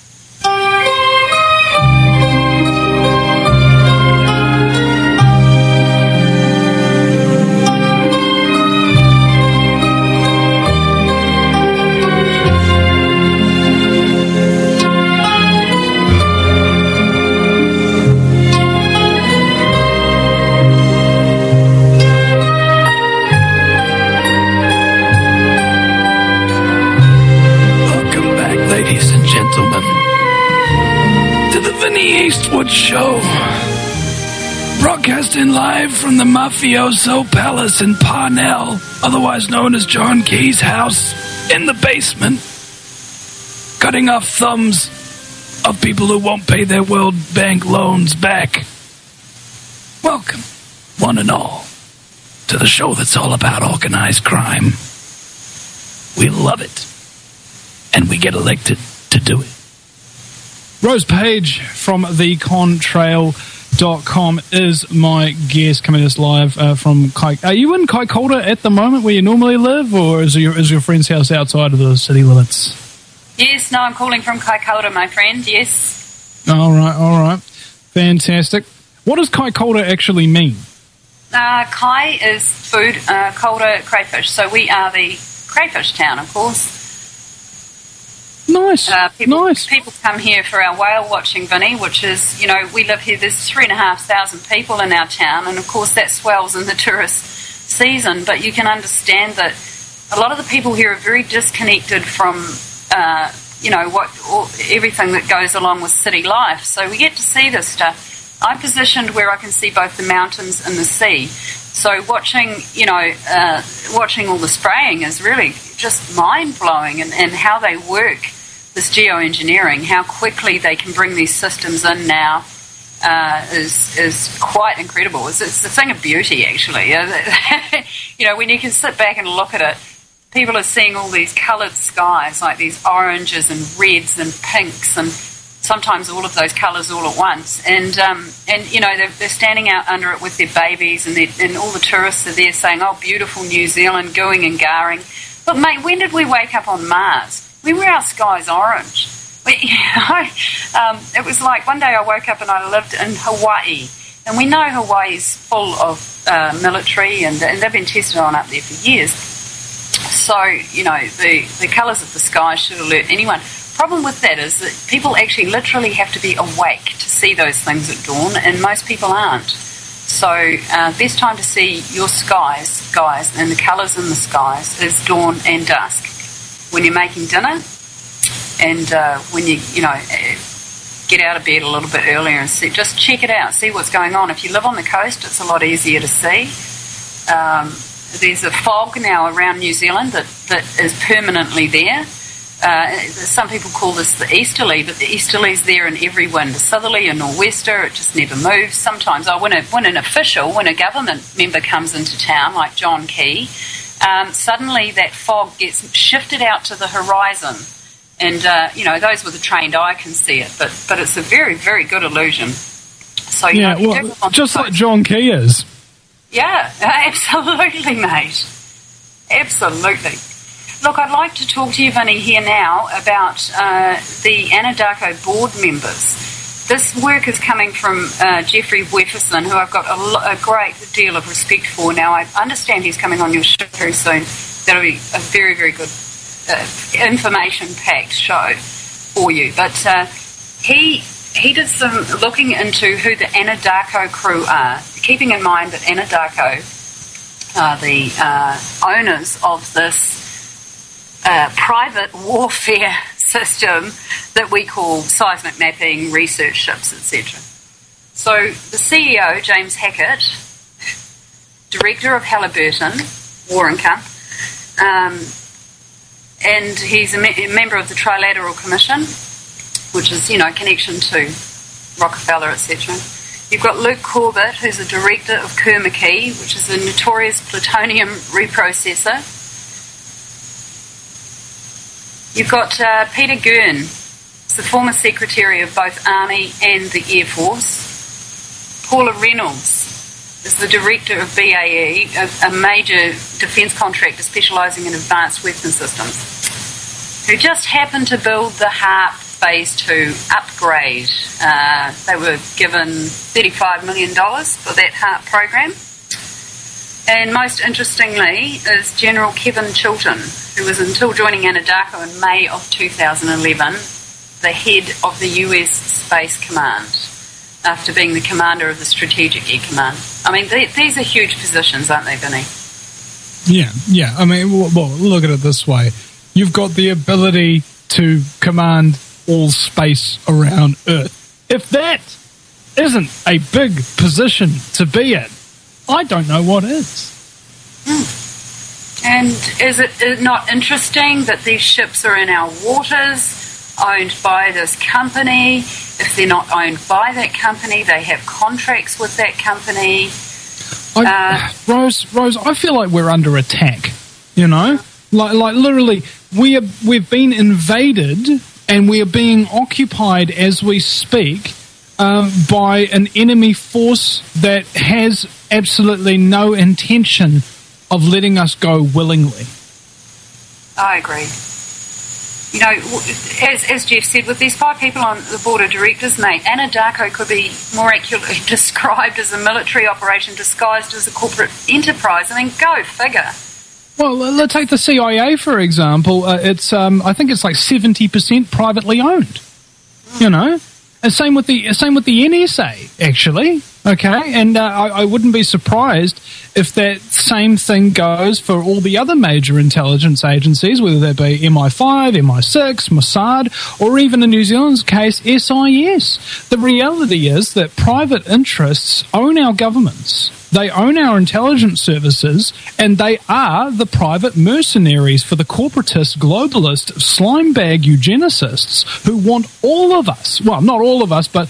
Eastwood Show, broadcasting live from the Mafioso Palace in Parnell, otherwise known as John Key's house, in the basement, cutting off thumbs of people who won't pay their World Bank loans back. Welcome, one and all, to the show that's all about organized crime. We love it, and we get elected to do it. Rose Page from thecontrail.com is my guest, coming to us live from Are you in Kaikoura at the moment where you normally live, or is your friend's house outside of the city limits? Yes, no, I'm calling from Kaikoura, my friend, yes. All right. Fantastic. What does Kaikoura actually mean? Kai is food, Kaura crayfish, so we are the crayfish town, of course. Nice. People come here for our whale watching, Vinny, which is, we live here. There's 3,500 people in our town, and of course that swells in the tourist season. But you can understand that a lot of the people here are very disconnected from, everything that goes along with city life. So we get to see this stuff. I'm positioned where I can see both the mountains and the sea. So watching all the spraying is really just mind-blowing, and how they work this geoengineering, how quickly they can bring these systems in now is quite incredible. It's a thing of beauty, actually. When you can sit back and look at it, people are seeing all these coloured skies, like these oranges and reds and pinks and sometimes all of those colours all at once, and they're standing out under it with their babies, and all the tourists are there saying, "Oh, beautiful New Zealand, gooing and garring." But mate, when did we wake up on Mars? When were our skies orange? It was like one day I woke up and I lived in Hawaii, and we know Hawaii's full of military, and they've been tested on up there for years. So the colours of the sky should alert anyone. Problem with that is that people actually literally have to be awake to see those things at dawn, and most people aren't. So best time to see your skies, guys, and the colours in the skies is dawn and dusk. When you're making dinner, and when you get out of bed a little bit earlier and just check it out, see what's going on. If you live on the coast, it's a lot easier to see. There's a fog now around New Zealand that is permanently there. Some people call this the easterly, but the easterly's there in every wind. A southerly, a nor'wester, it just never moves. Sometimes, when a government member comes into town, like John Key, suddenly that fog gets shifted out to the horizon. And, those with a trained eye can see it, but it's a very, very good illusion. So, just like John Key is. Yeah, absolutely, mate. Absolutely. Look, I'd like to talk to you, Vinny, here now about the Anadarko board members. This work is coming from Jeffrey Wefferson, who I've got a great deal of respect for. Now, I understand he's coming on your show very soon. That'll be a very, very good information-packed show for you. But he did some looking into who the Anadarko crew are, keeping in mind that Anadarko are the owners of this private warfare system that we call seismic mapping, research ships, etc. So the CEO, James Hackett, director of Halliburton, Warrenkamp, and he's a member of the Trilateral Commission, which is, connection to Rockefeller, etc. You've got Luke Corbett, who's a director of Kerr-McKee, which is a notorious plutonium reprocessor. You've got Peter Gurn, the former secretary of both Army and the Air Force. Paula Reynolds is the director of BAE, a major defence contractor specialising in advanced weapon systems, who just happened to build the HARP Phase 2 upgrade. They were given $35 million for that HARP program. And most interestingly is General Kevin Chilton, who was, until joining Anadarko in May of 2011, the head of the US Space Command, after being the commander of the Strategic Air Command. I mean, these are huge positions, aren't they, Vinny? Yeah. I mean, well, look at it this way. You've got the ability to command all space around Earth. If that isn't a big position to be in, I don't know what is. And is it not interesting that these ships are in our waters, owned by this company? If they're not owned by that company, they have contracts with that company. Rose, I feel like we're under attack, Like literally, we've been invaded and we are being occupied as we speak by an enemy force that has absolutely no intention of letting us go willingly. I agree. As Jeff said, with these 5 people on the board of directors, mate, Anadarko could be more accurately described as a military operation disguised as a corporate enterprise. I mean, go figure. Well, let's take the CIA, for example. It's I think it's like 70% privately owned. You know? And same with the NSA, actually. Okay, and I wouldn't be surprised if that same thing goes for all the other major intelligence agencies, whether that be MI5, MI6, Mossad, or even in New Zealand's case, SIS. The reality is that private interests own our governments. They own our intelligence services, and they are the private mercenaries for the corporatist, globalist, slimebag eugenicists who want all of us, well, not all of us, but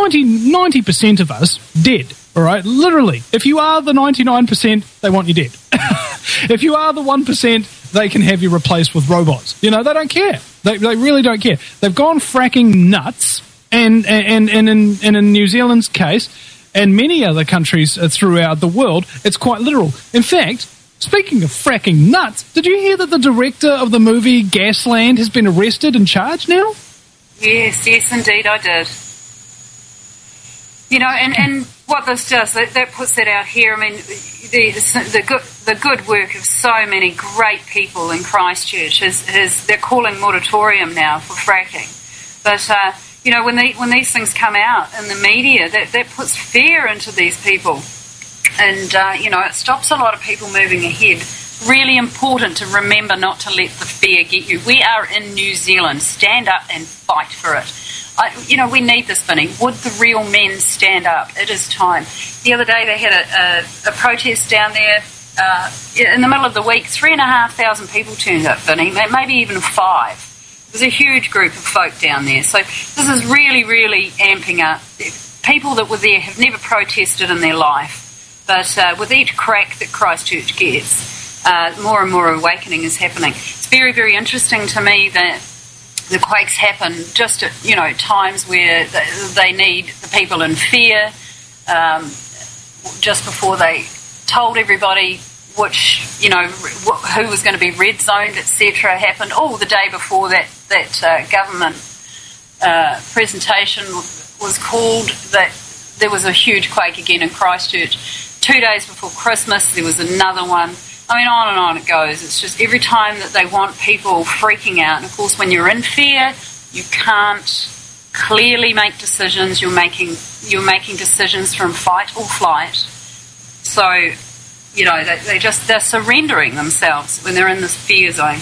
90% of us dead. All right, literally. If you are the 99%, they want you dead. If you are the 1%, they can have you replaced with robots. You know, they don't care. They really don't care. They've gone fracking nuts, and in New Zealand's case, and many other countries throughout the world, it's quite literal. In fact, speaking of fracking nuts, did you hear that the director of the movie Gasland has been arrested and charged now? Yes, indeed I did. You know, and what this does, that puts it out here. I mean, the good work of so many great people in Christchurch is they're calling moratorium now for fracking. But you know, when these things come out in the media, that puts fear into these people, and you know, it stops a lot of people moving ahead. Really important to remember not to let the fear get you. We are in New Zealand. Stand up and fight for it. You know, we need this, Vinny. Would the real men stand up? It is time. The other day they had a protest down there in the middle of the week. 3,500 people turned up, Vinny, maybe even 5. It was a huge group of folk down there. So this is really, really amping up. People that were there have never protested in their life. But with each crack that Christchurch gets, more and more awakening is happening. It's very, very interesting to me that the quakes happen just at, you know, times where they need the people in fear, just before they told everybody which, you know, who was going to be red zoned, etc. happened. The day before that government presentation was called, that there was a huge quake again in Christchurch. 2 days before Christmas, there was another one. I mean, on and on it goes. It's just every time that they want people freaking out. And, of course, when you're in fear, you can't clearly make decisions. You're making decisions from fight or flight. So, you know, they're surrendering themselves when they're in this fear zone.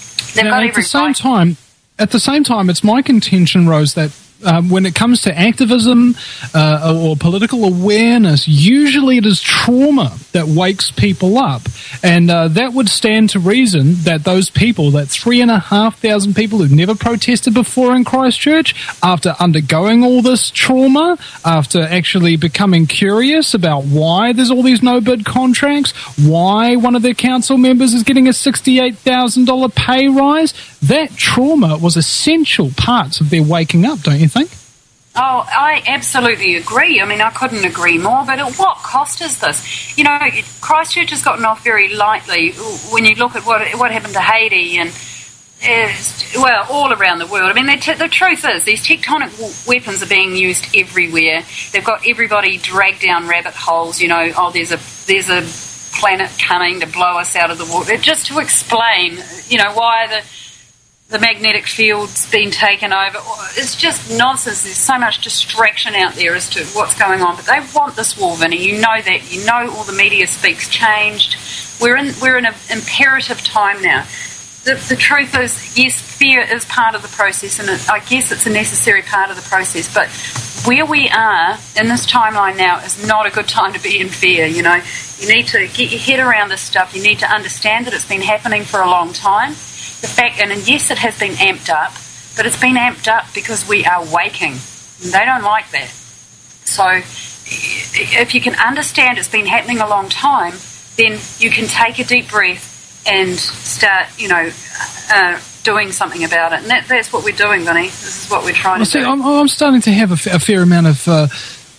At the same time, it's my contention, Rose, that when it comes to activism or political awareness, usually it is trauma that wakes people up. And that would stand to reason that those people, that 3,500 people who've never protested before in Christchurch, after undergoing all this trauma, after actually becoming curious about why there's all these no-bid contracts, why one of their council members is getting a $68,000 pay rise, that trauma was essential parts of their waking up, don't you think? Oh, I absolutely agree. I mean, I couldn't agree more. But at what cost is this? You know, Christchurch has gotten off very lightly when you look at what happened to Haiti and, well, all around the world. I mean, the truth is these tectonic weapons are being used everywhere. They've got everybody dragged down rabbit holes. You know, there's a planet coming to blow us out of the water. Just to explain, you know, why the magnetic field's been taken over. It's just nonsense. There's so much distraction out there as to what's going on. But they want this war, Vinny. You know that. You know all the media speaks changed. We're in an imperative time now. The truth is, yes, fear is part of the process, and I guess it's a necessary part of the process. But where we are in this timeline now is not a good time to be in fear. You know, you need to get your head around this stuff. You need to understand that it's been happening for a long time. The fact, and yes, it has been amped up, but it's been amped up because we are waking. And they don't like that. So if you can understand it's been happening a long time, then you can take a deep breath and start, you know, doing something about it. And that's what we're doing, Vinny. This is what we're trying to do. I'm starting to have a fair amount of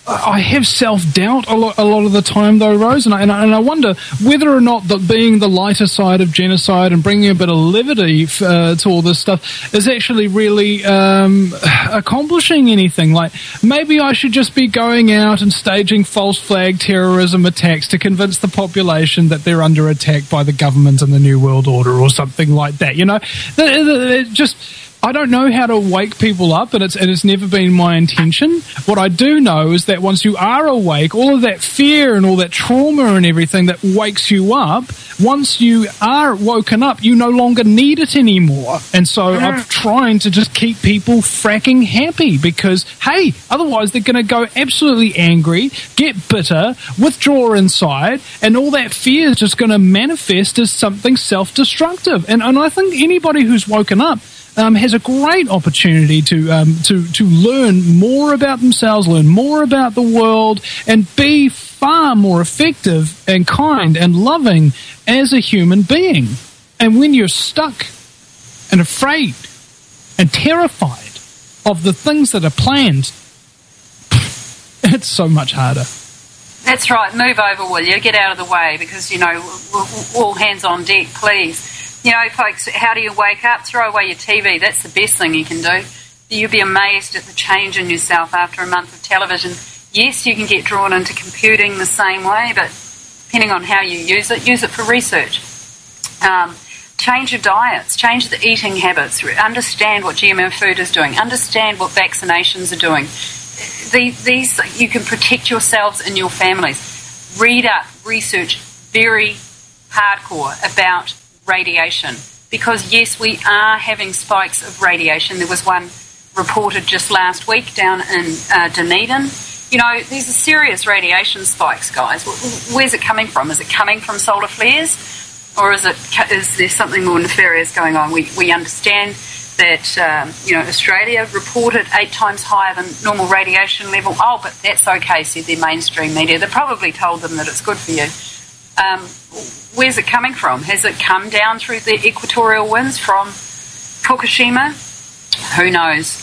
I have self-doubt a lot of the time, though, Rose, and I wonder whether or not that being the lighter side of genocide and bringing a bit of levity to all this stuff is actually really accomplishing anything. Like, maybe I should just be going out and staging false flag terrorism attacks to convince the population that they're under attack by the government and the New World Order or something like that. You know, it just... I don't know how to wake people up, and it's never been my intention. What I do know is that once you are awake, all of that fear and all that trauma and everything that wakes you up, once you are woken up, you no longer need it anymore. And so I'm trying to just keep people fracking happy because, hey, otherwise they're going to go absolutely angry, get bitter, withdraw inside, and all that fear is just going to manifest as something self-destructive. And I think anybody who's woken up has a great opportunity to learn more about themselves, learn more about the world, and be far more effective and kind and loving as a human being. And when you're stuck and afraid and terrified of the things that are planned, it's so much harder. That's right. Move over, will you? Get out of the way because, you know, all hands on deck, please. You know, folks, how do you wake up? Throw away your TV. That's the best thing you can do. You'll be amazed at the change in yourself after a month of television. Yes, you can get drawn into computing the same way, but depending on how you use it for research. Change your diets, change the eating habits, understand what GMO food is doing, understand what vaccinations are doing. These you can protect yourselves and your families. Read up, research very hardcore about radiation, because yes, we are having spikes of radiation. There was one reported just last week down in Dunedin. You know, these are serious radiation spikes, guys. Where's it coming from? Is it coming from solar flares, or is there something more nefarious going on? We understand that Australia reported 8 times higher than normal radiation level. Oh, but that's okay, said their mainstream media. They probably told them that it's good for you. Where's it coming from? Has it come down through the equatorial winds from Fukushima? Who knows?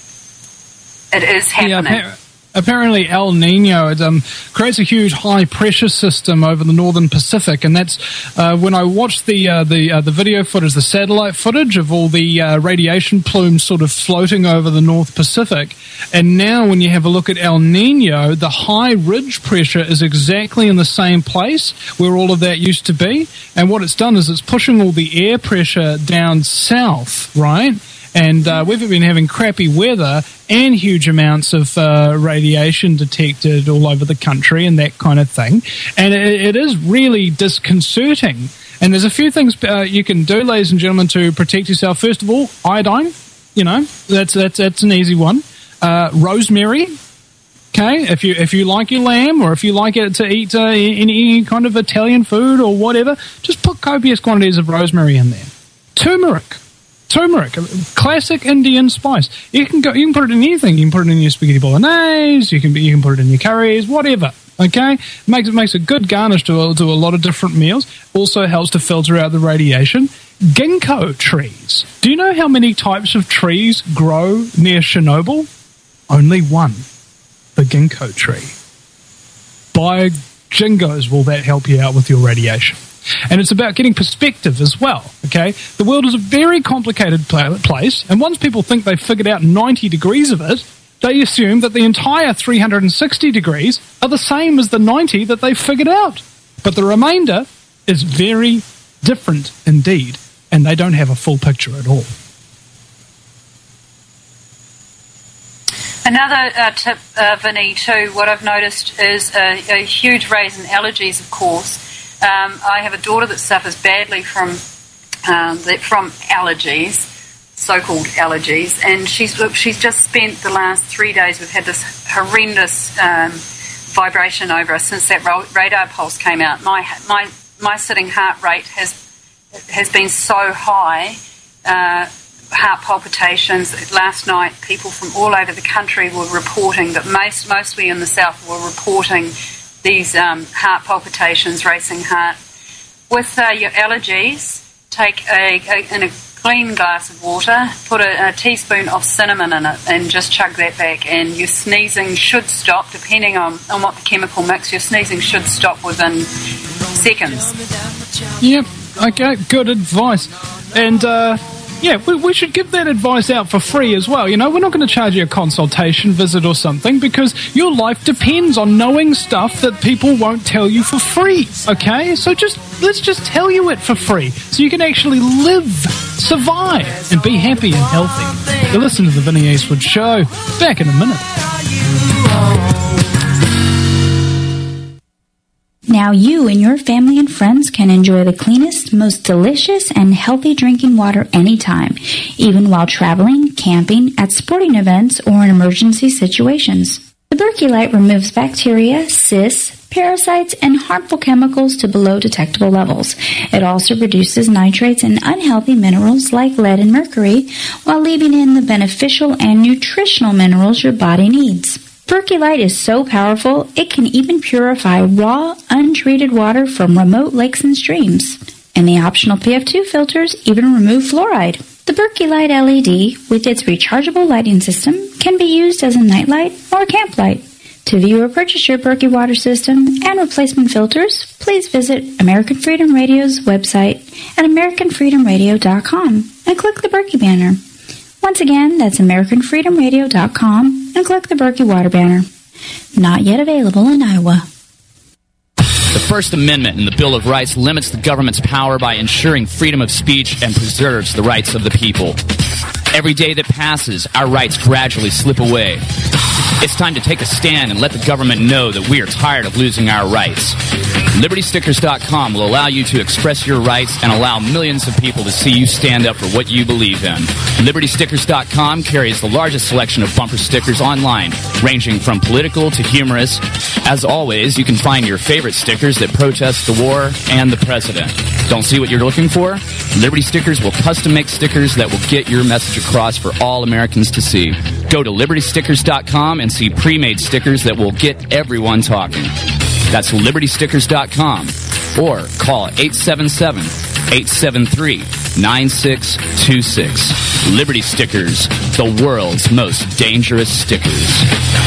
It is happening. Yeah, apparently El Nino creates a huge high-pressure system over the northern Pacific, and that's when I watched the video footage, the satellite footage of all the radiation plumes sort of floating over the North Pacific, and now when you have a look at El Nino, the high ridge pressure is exactly in the same place where all of that used to be, and what it's done is it's pushing all the air pressure down south, right? And we've been having crappy weather and huge amounts of radiation detected all over the country and that kind of thing. And it is really disconcerting. And there's a few things you can do, ladies and gentlemen, to protect yourself. First of all, iodine. You know, that's an easy one. Rosemary. Okay, if you like your lamb, or if you like it to eat any kind of Italian food or whatever, just put copious quantities of rosemary in there. Turmeric, classic Indian spice. You can put it in anything. You can put it in your spaghetti bolognese. You can put it in your curries, whatever. Okay, makes a good garnish to a lot of different meals. Also helps to filter out the radiation. Ginkgo trees. Do you know how many types of trees grow near Chernobyl? Only one, the ginkgo tree. By jingos, will that help you out with your radiation? And it's about getting perspective as well, okay? The world is a very complicated place, and once people think they've figured out 90 degrees of it, they assume that the entire 360 degrees are the same as the 90 that they've figured out. But the remainder is very different indeed, and they don't have a full picture at all. Another tip, Vinny, too, what I've noticed is a huge rise in allergies, of course. I have a daughter that suffers badly from allergies, so-called allergies, and she's just spent the last 3 days. We've had this horrendous vibration over us since that radar pulse came out. My sitting heart rate has been so high. Heart palpitations. Last night, people from all over the country were reporting that mostly in the south were reporting these heart palpitations, racing heart. With your allergies, take clean glass of water, put a teaspoon of cinnamon in it, and just chug that back, and your sneezing should stop. Depending on what the chemical mix, your sneezing should stop within seconds. Yep, okay, good advice. And, we should give that advice out for free as well. You know, we're not going to charge you a consultation visit or something, because your life depends on knowing stuff that people won't tell you for free, okay? So let's just tell you it for free, so you can actually live, survive, and be happy and healthy. You're listening to the Vinny Eastwood Show. Back in a minute. Now you and your family and friends can enjoy the cleanest, most delicious, and healthy drinking water anytime, even while traveling, camping, at sporting events, or in emergency situations. The Berkey Light removes bacteria, cysts, parasites, and harmful chemicals to below detectable levels. It also reduces nitrates and unhealthy minerals like lead and mercury, while leaving in the beneficial and nutritional minerals your body needs. Berkey Light is so powerful, it can even purify raw, untreated water from remote lakes and streams. And the optional PF2 filters even remove fluoride. The Berkey Light LED, with its rechargeable lighting system, can be used as a nightlight or a camp light. To view or purchase your Berkey water system and replacement filters, please visit American Freedom Radio's website at AmericanFreedomRadio.com and click the Berkey banner. Once again, that's AmericanFreedomRadio.com and click the Berkey water banner. Not yet available in Iowa. The First Amendment in the Bill of Rights limits the government's power by ensuring freedom of speech and preserves the rights of the people. Every day that passes, our rights gradually slip away. It's time to take a stand and let the government know that we are tired of losing our rights. LibertyStickers.com will allow you to express your rights and allow millions of people to see you stand up for what you believe in. LibertyStickers.com carries the largest selection of bumper stickers online, ranging from political to humorous. As always, you can find your favorite stickers that protest the war and the president. Don't see what you're looking for? Liberty Stickers will custom make stickers that will get your message across for all Americans to see. Go to LibertyStickers.com and see pre-made stickers that will get everyone talking. That's LibertyStickers.com or call 877-873-9626. Liberty Stickers, the world's most dangerous stickers.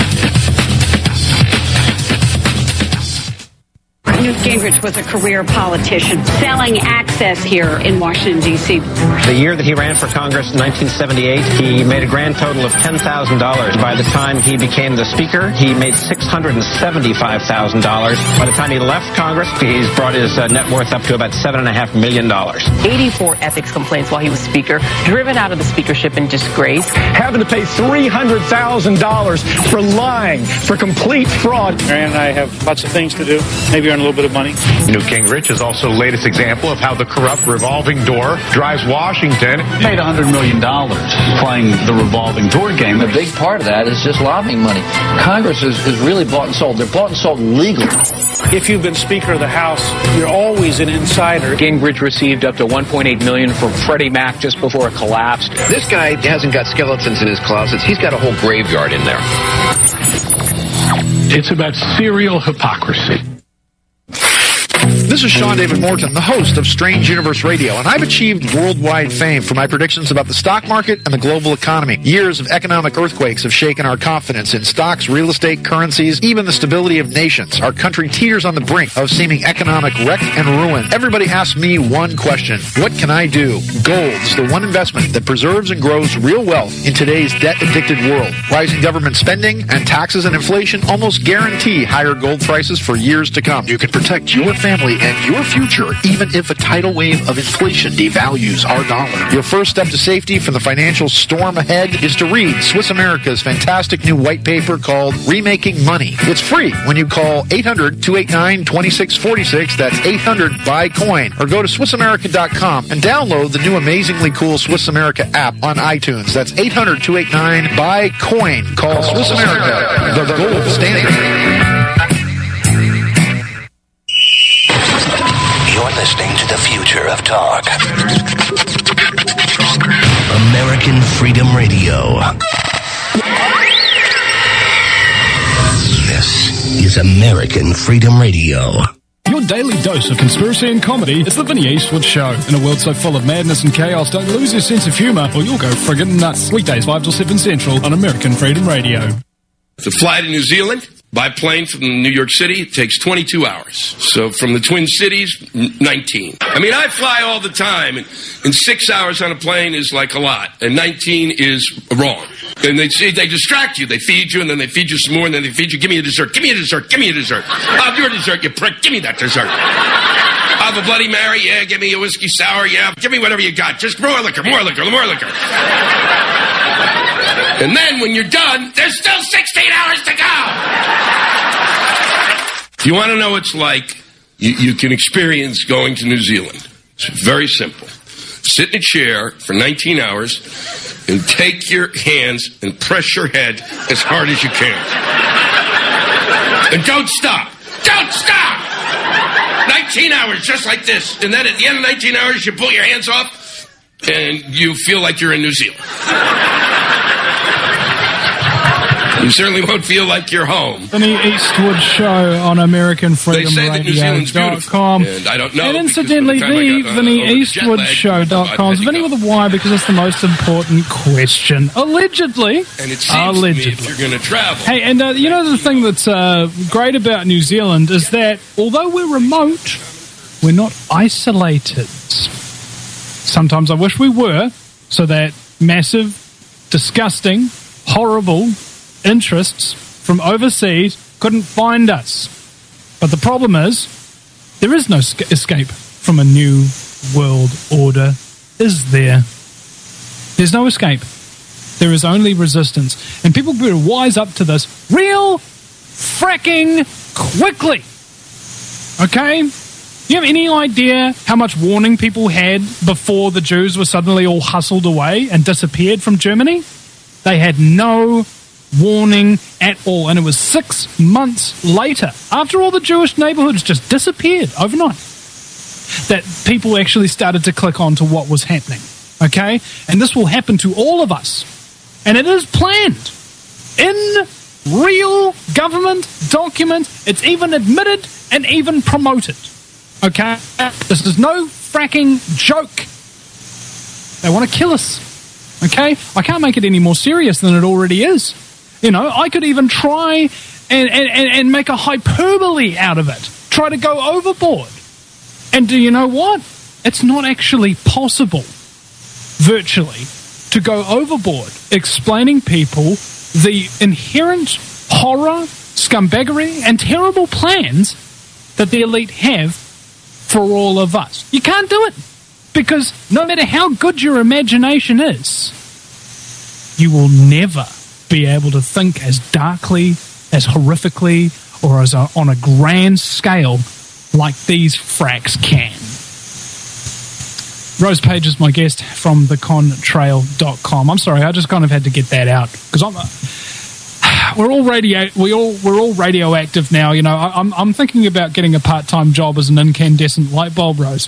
Newt Gingrich was a career politician selling access here in Washington, D.C. The year that he ran for Congress in 1978, he made a grand total of $10,000. By the time he became the Speaker, he made $675,000. By the time he left Congress, he's brought his net worth up to about $7.5 million. 84 ethics complaints while he was Speaker, driven out of the speakership in disgrace. Having to pay $300,000 for lying, for complete fraud. And I have lots of things to do. Maybe earn a little bit of money. Newt Gingrich is also latest example of how the corrupt revolving door drives Washington. Paid $100 million playing the revolving door game. A big part of that is just lobbying money. Congress is really bought and sold. They're bought and sold legally. If you've been Speaker of the House, you're always an insider. Gingrich received up to $1.8 million from Freddie Mac just before it collapsed. This guy hasn't got skeletons in his closets. He's got a whole graveyard in there. It's about serial hypocrisy. This is Sean David Morton, the host of Strange Universe Radio, and I've achieved worldwide fame for my predictions about the stock market and the global economy. Years of economic earthquakes have shaken our confidence in stocks, real estate, currencies, even the stability of nations. Our country teeters on the brink of seeming economic wreck and ruin. Everybody asks me one question: what can I do? Gold is the one investment that preserves and grows real wealth in today's debt-addicted world. Rising government spending and taxes and inflation almost guarantee higher gold prices for years to come. You can protect your family and your future, even if a tidal wave of inflation devalues our dollar. Your first step to safety from the financial storm ahead is to read Swiss America's fantastic new white paper called Remaking Money. It's free when you call 800-289-2646. That's 800-BUY-COIN. Or go to SwissAmerica.com and download the new amazingly cool Swiss America app on iTunes. That's 800-289-BUY-COIN. Call Swiss America, the gold standard. You're listening to the future of talk. American Freedom Radio. This is American Freedom Radio. Your daily dose of conspiracy and comedy, it's the Vinny Eastwood Show. In a world so full of madness and chaos, don't lose your sense of humour or you'll go friggin' nuts. Weekdays 5 till 7 Central on American Freedom Radio. To fly to New Zealand by plane from New York City, it takes 22 hours. So from the Twin Cities, 19. I mean, I fly all the time, and 6 hours on a plane is like a lot, and 19 is wrong. And they distract you. They feed you, and then they feed you some more, and then they feed you. Give me a dessert. Give me a dessert. Give me a dessert. I'll have your dessert, you prick. Give me that dessert. I'll have a Bloody Mary. Yeah, give me a whiskey sour. Yeah, give me whatever you got. Just more liquor, more liquor, more liquor. And then when you're done, there's still 16 hours to go. If you want to know what it's like, you can experience going to New Zealand. It's very simple. Sit in a chair for 19 hours and take your hands and press your head as hard as you can. And don't stop. Don't stop! 19 hours, just like this. And then at the end of 19 hours, you pull your hands off and you feel like you're in New Zealand. You certainly won't feel like you're home. Vinny Eastwood Show on AmericanFreedomRadio.com. And I don't know. And incidentally, the VinnyEastwoodShow.com is Vinny with a Y because it's the most important question. Allegedly. And it seems to me if you're going to travel. Hey, and you know the thing that's great about New Zealand is that although we're remote, we're not isolated. Sometimes I wish we were, so that massive, disgusting, horrible interests from overseas couldn't find us. But the problem is, there is no escape from a new world order, is there? There's no escape. There is only resistance. And people better wise up to this real fracking quickly. Okay? You have any idea how much warning people had before the Jews were suddenly all hustled away and disappeared from Germany? They had no warning at all, and it was 6 months later, after all the Jewish neighborhoods just disappeared overnight, that people actually started to click on to what was happening. Okay? And this will happen to all of us. And it is planned in real government document. It's even admitted and even promoted. Okay? This is no fracking joke. They want to kill us. Okay? I can't make it any more serious than it already is. You know, I could even try and make a hyperbole out of it. Try to go overboard. And do you know what? It's not actually possible, virtually, to go overboard explaining people the inherent horror, scumbaggery, and terrible plans that the elite have for all of us. You can't do it. Because no matter how good your imagination is, you will never be able to think as darkly, as horrifically, or as on a grand scale like these fracks can. Rose Page is my guest from thecontrail.com. I'm sorry, I just kind of had to get that out because we're all radioactive now. You know, I'm thinking about getting a part-time job as an incandescent light bulb, Rose.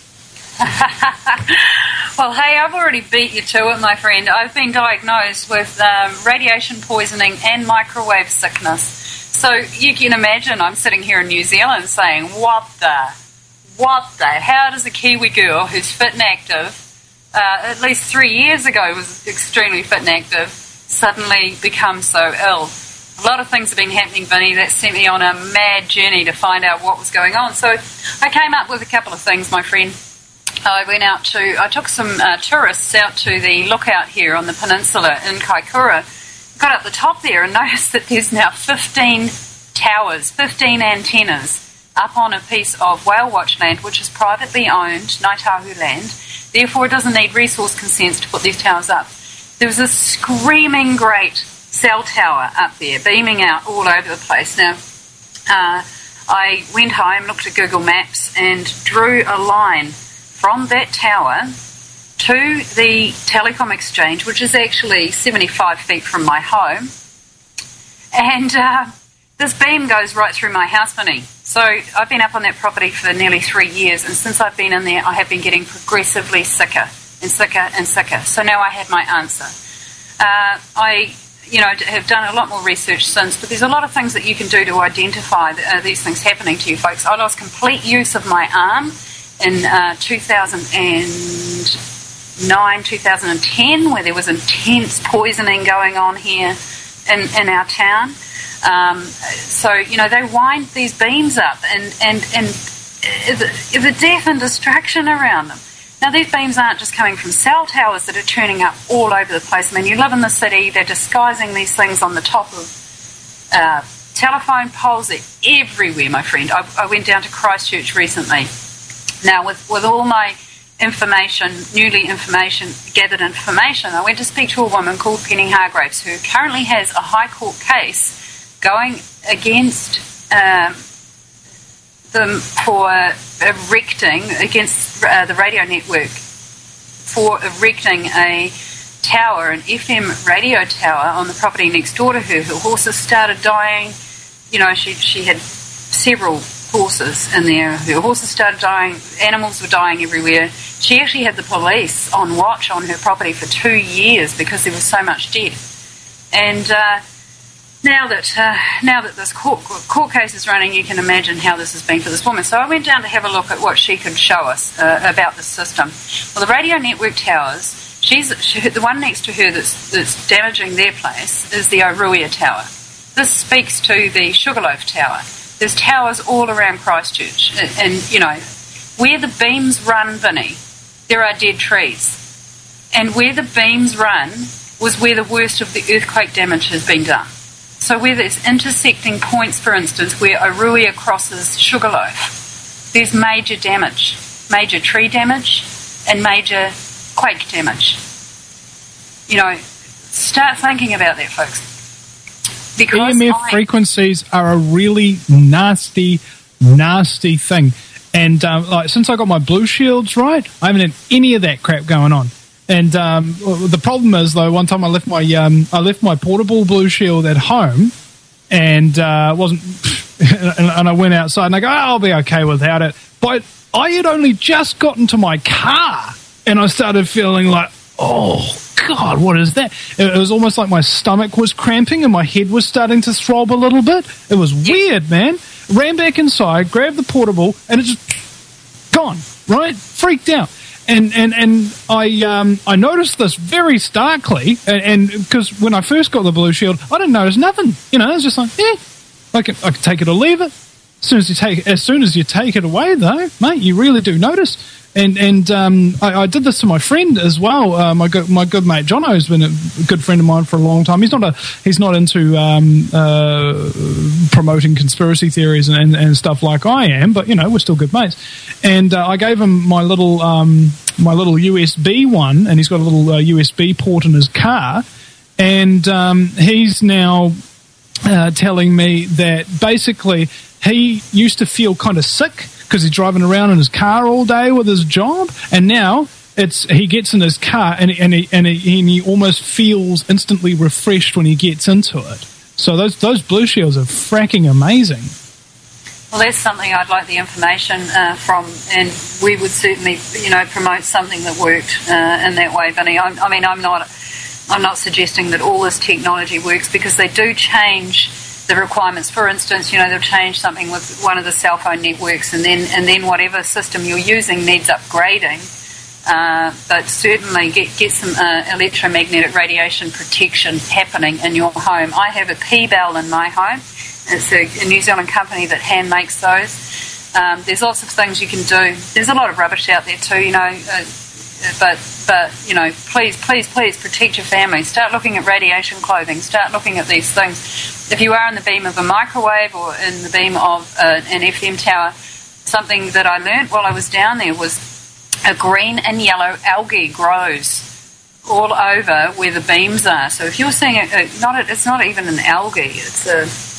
Well, hey, I've already beat you to it, my friend. I've been diagnosed with radiation poisoning and microwave sickness. So you can imagine I'm sitting here in New Zealand saying, what the? How does a Kiwi girl who's fit and active, at least 3 years ago was extremely fit and active, suddenly become so ill? A lot of things have been happening, Vinny, that sent me on a mad journey to find out what was going on. So I came up with a couple of things, my friend. I took some tourists out to the lookout here on the peninsula in Kaikoura. Got up the top there and noticed that there's now 15 towers, 15 antennas up on a piece of whale watch land, which is privately owned, Ngāi Tahu land. Therefore, it doesn't need resource consents to put these towers up. There was a screaming great cell tower up there, beaming out all over the place. Now, I went home, looked at Google Maps, and drew a line from that tower to the telecom exchange, which is actually 75 feet from my home. And this beam goes right through my house, Vinny. So I've been up on that property for nearly 3 years, and since I've been in there, I have been getting progressively sicker and sicker and sicker. So now I have my answer. I have done a lot more research since, but there's a lot of things that you can do to identify these things happening to you folks. I lost complete use of my arm in 2009, 2010, where there was intense poisoning going on here in our town. So, they wind these beams up and the death and destruction around them. Now, these beams aren't just coming from cell towers that are turning up all over the place. I mean, you live in the city, they're disguising these things on the top of telephone poles. They're everywhere, my friend. I went down to Christchurch recently. Now, with all my gathered information, I went to speak to a woman called Penny Hargraves, who currently has a High Court case going against them for erecting, against the radio network, for erecting a tower, an FM radio tower on the property next door to her. Her horses started dying. She had several horses in there. Her horses started dying. Animals were dying everywhere. She actually had the police on watch on her property for 2 years because there was so much death. And now that this court case is running, you can imagine how this has been for this woman. So I went down to have a look at what she could show us about the system. Well, the radio network towers, the one next to her that's damaging their place is the Oruia Tower. This speaks to the Sugarloaf Tower. There's towers all around Christchurch. And where the beams run, Vinny, there are dead trees. And where the beams run was where the worst of the earthquake damage has been done. So where there's intersecting points, for instance, where Oruia crosses Sugarloaf, there's major damage, major tree damage and major quake damage. Start thinking about that, folks. Because EMF frequencies are a really nasty thing. And since I got my Blue Shields, right, I haven't had any of that crap going on. And the problem is, though, one time I left my portable Blue Shield at home, and and I went outside and I go, I'll be okay without it. But I had only just gotten to my car, and I started feeling like, oh God, what is that? It was almost like my stomach was cramping and my head was starting to throb a little bit. It was weird, man. Ran back inside, grabbed the portable, and it just gone. Right, freaked out. And I noticed this very starkly, and because when I first got the Blue Shield, I didn't notice nothing. It was just like, I can take it or leave it. As soon as you take it away, though, mate, you really do notice. And I did this to my friend as well. My good mate Jono has been a good friend of mine for a long time. He's not into promoting conspiracy theories and stuff like I am, but we're still good mates. And I gave him my little USB one, and he's got a little USB port in his car. And he's now telling me that basically he used to feel kind of sick because he's driving around in his car all day with his job, and now he gets in his car and he almost feels instantly refreshed when he gets into it. So those Blue Shields are fracking amazing. Well, that's something I'd like the information from, and we would certainly, promote something that worked in that way, Vinny. I'm not suggesting that all this technology works, because they do change the requirements. For instance, they'll change something with one of the cell phone networks, and then whatever system you're using needs upgrading. But certainly get some electromagnetic radiation protection happening in your home. I have a P-Bell in my home. It's a New Zealand company that hand makes those. There's lots of things you can do. There's a lot of rubbish out there too, but please protect your family. Start looking at radiation clothing. Start looking at these things. If you are in the beam of a microwave or in the beam of an FM tower, something that I learnt while I was down there was a green and yellow algae grows all over where the beams are. So if you're seeing it's not even an algae, it's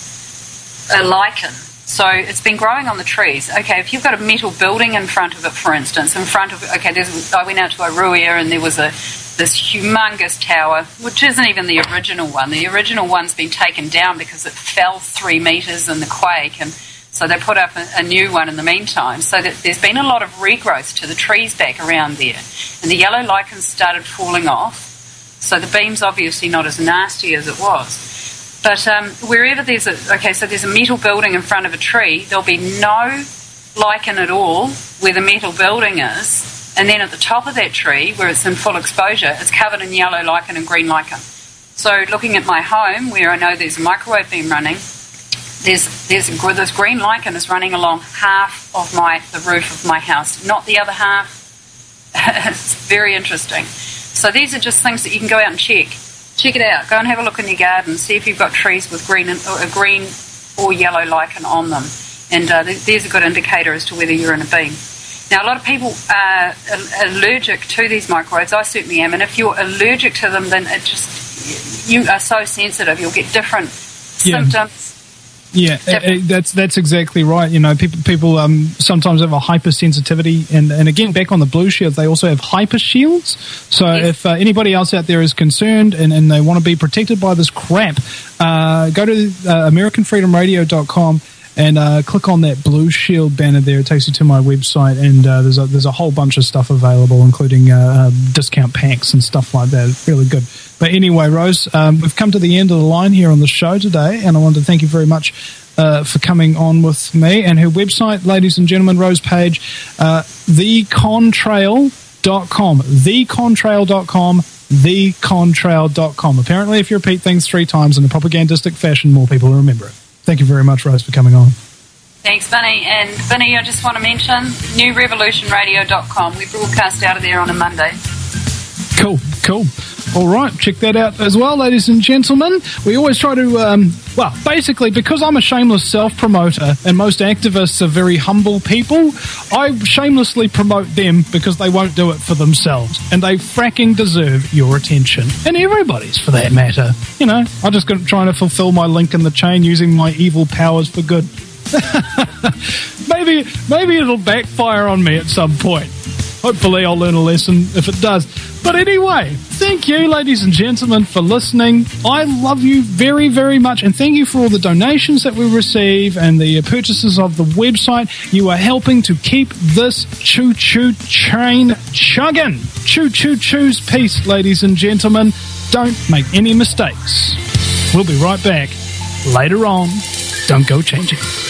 a lichen. So it's been growing on the trees. Okay, if you've got a metal building in front of it, for instance, I went out to Oruia and there was this humongous tower, which isn't even the original one. The original one's been taken down because it fell 3 meters in the quake, and so they put up a new one in the meantime. So that there's been a lot of regrowth to the trees back around there, and the yellow lichens started falling off. So the beam's obviously not as nasty as it was. But wherever there's there's a metal building in front of a tree, there'll be no lichen at all where the metal building is, and then at the top of that tree, where it's in full exposure, it's covered in yellow lichen and green lichen. So looking at my home, where I know there's a microwave beam running, this green lichen is running along half of the roof of my house, not the other half. It's very interesting. So these are just things that you can go out and check. Check it out. Go and have a look in your garden. See if you've got trees with green or yellow lichen on them. And there's a good indicator as to whether you're in a beam. Now, a lot of people are allergic to these microwaves. I certainly am. And if you're allergic to them, then you are so sensitive. You'll get different symptoms. Yeah, that's exactly right. You know, people sometimes have a hypersensitivity, and again, back on the Blue Shield, they also have hyper shields. So if anybody else out there is concerned and they want to be protected by this crap, go to AmericanFreedomRadio.com and click on that Blue Shield banner there. It takes you to my website, and there's a whole bunch of stuff available, including discount packs and stuff like that. It's really good. But anyway, Rose, we've come to the end of the line here on the show today, and I want to thank you very much for coming on with me. And her website, ladies and gentlemen, Rose Page, thecontrail.com, thecontrail.com, thecontrail.com. Apparently, if you repeat things 3 times in a propagandistic fashion, more people will remember it. Thank you very much, Rose, for coming on. Thanks, Vinny. And Vinny, I just want to mention newrevolutionradio.com. We broadcast out of there on a Monday. Cool. All right, check that out as well, ladies and gentlemen. We always try to, basically, because I'm a shameless self-promoter and most activists are very humble people, I shamelessly promote them because they won't do it for themselves. And they fracking deserve your attention. And everybody's, for that matter. You know, I'm just trying to fulfill my link in the chain using my evil powers for good. Maybe it'll backfire on me at some point. Hopefully I'll learn a lesson if it does. But anyway, thank you, ladies and gentlemen, for listening. I love you very, very much. And thank you for all the donations that we receive and the purchases of the website. You are helping to keep this choo-choo train chugging. Choo-choo-choo's peace, ladies and gentlemen. Don't make any mistakes. We'll be right back later on. Don't go changing.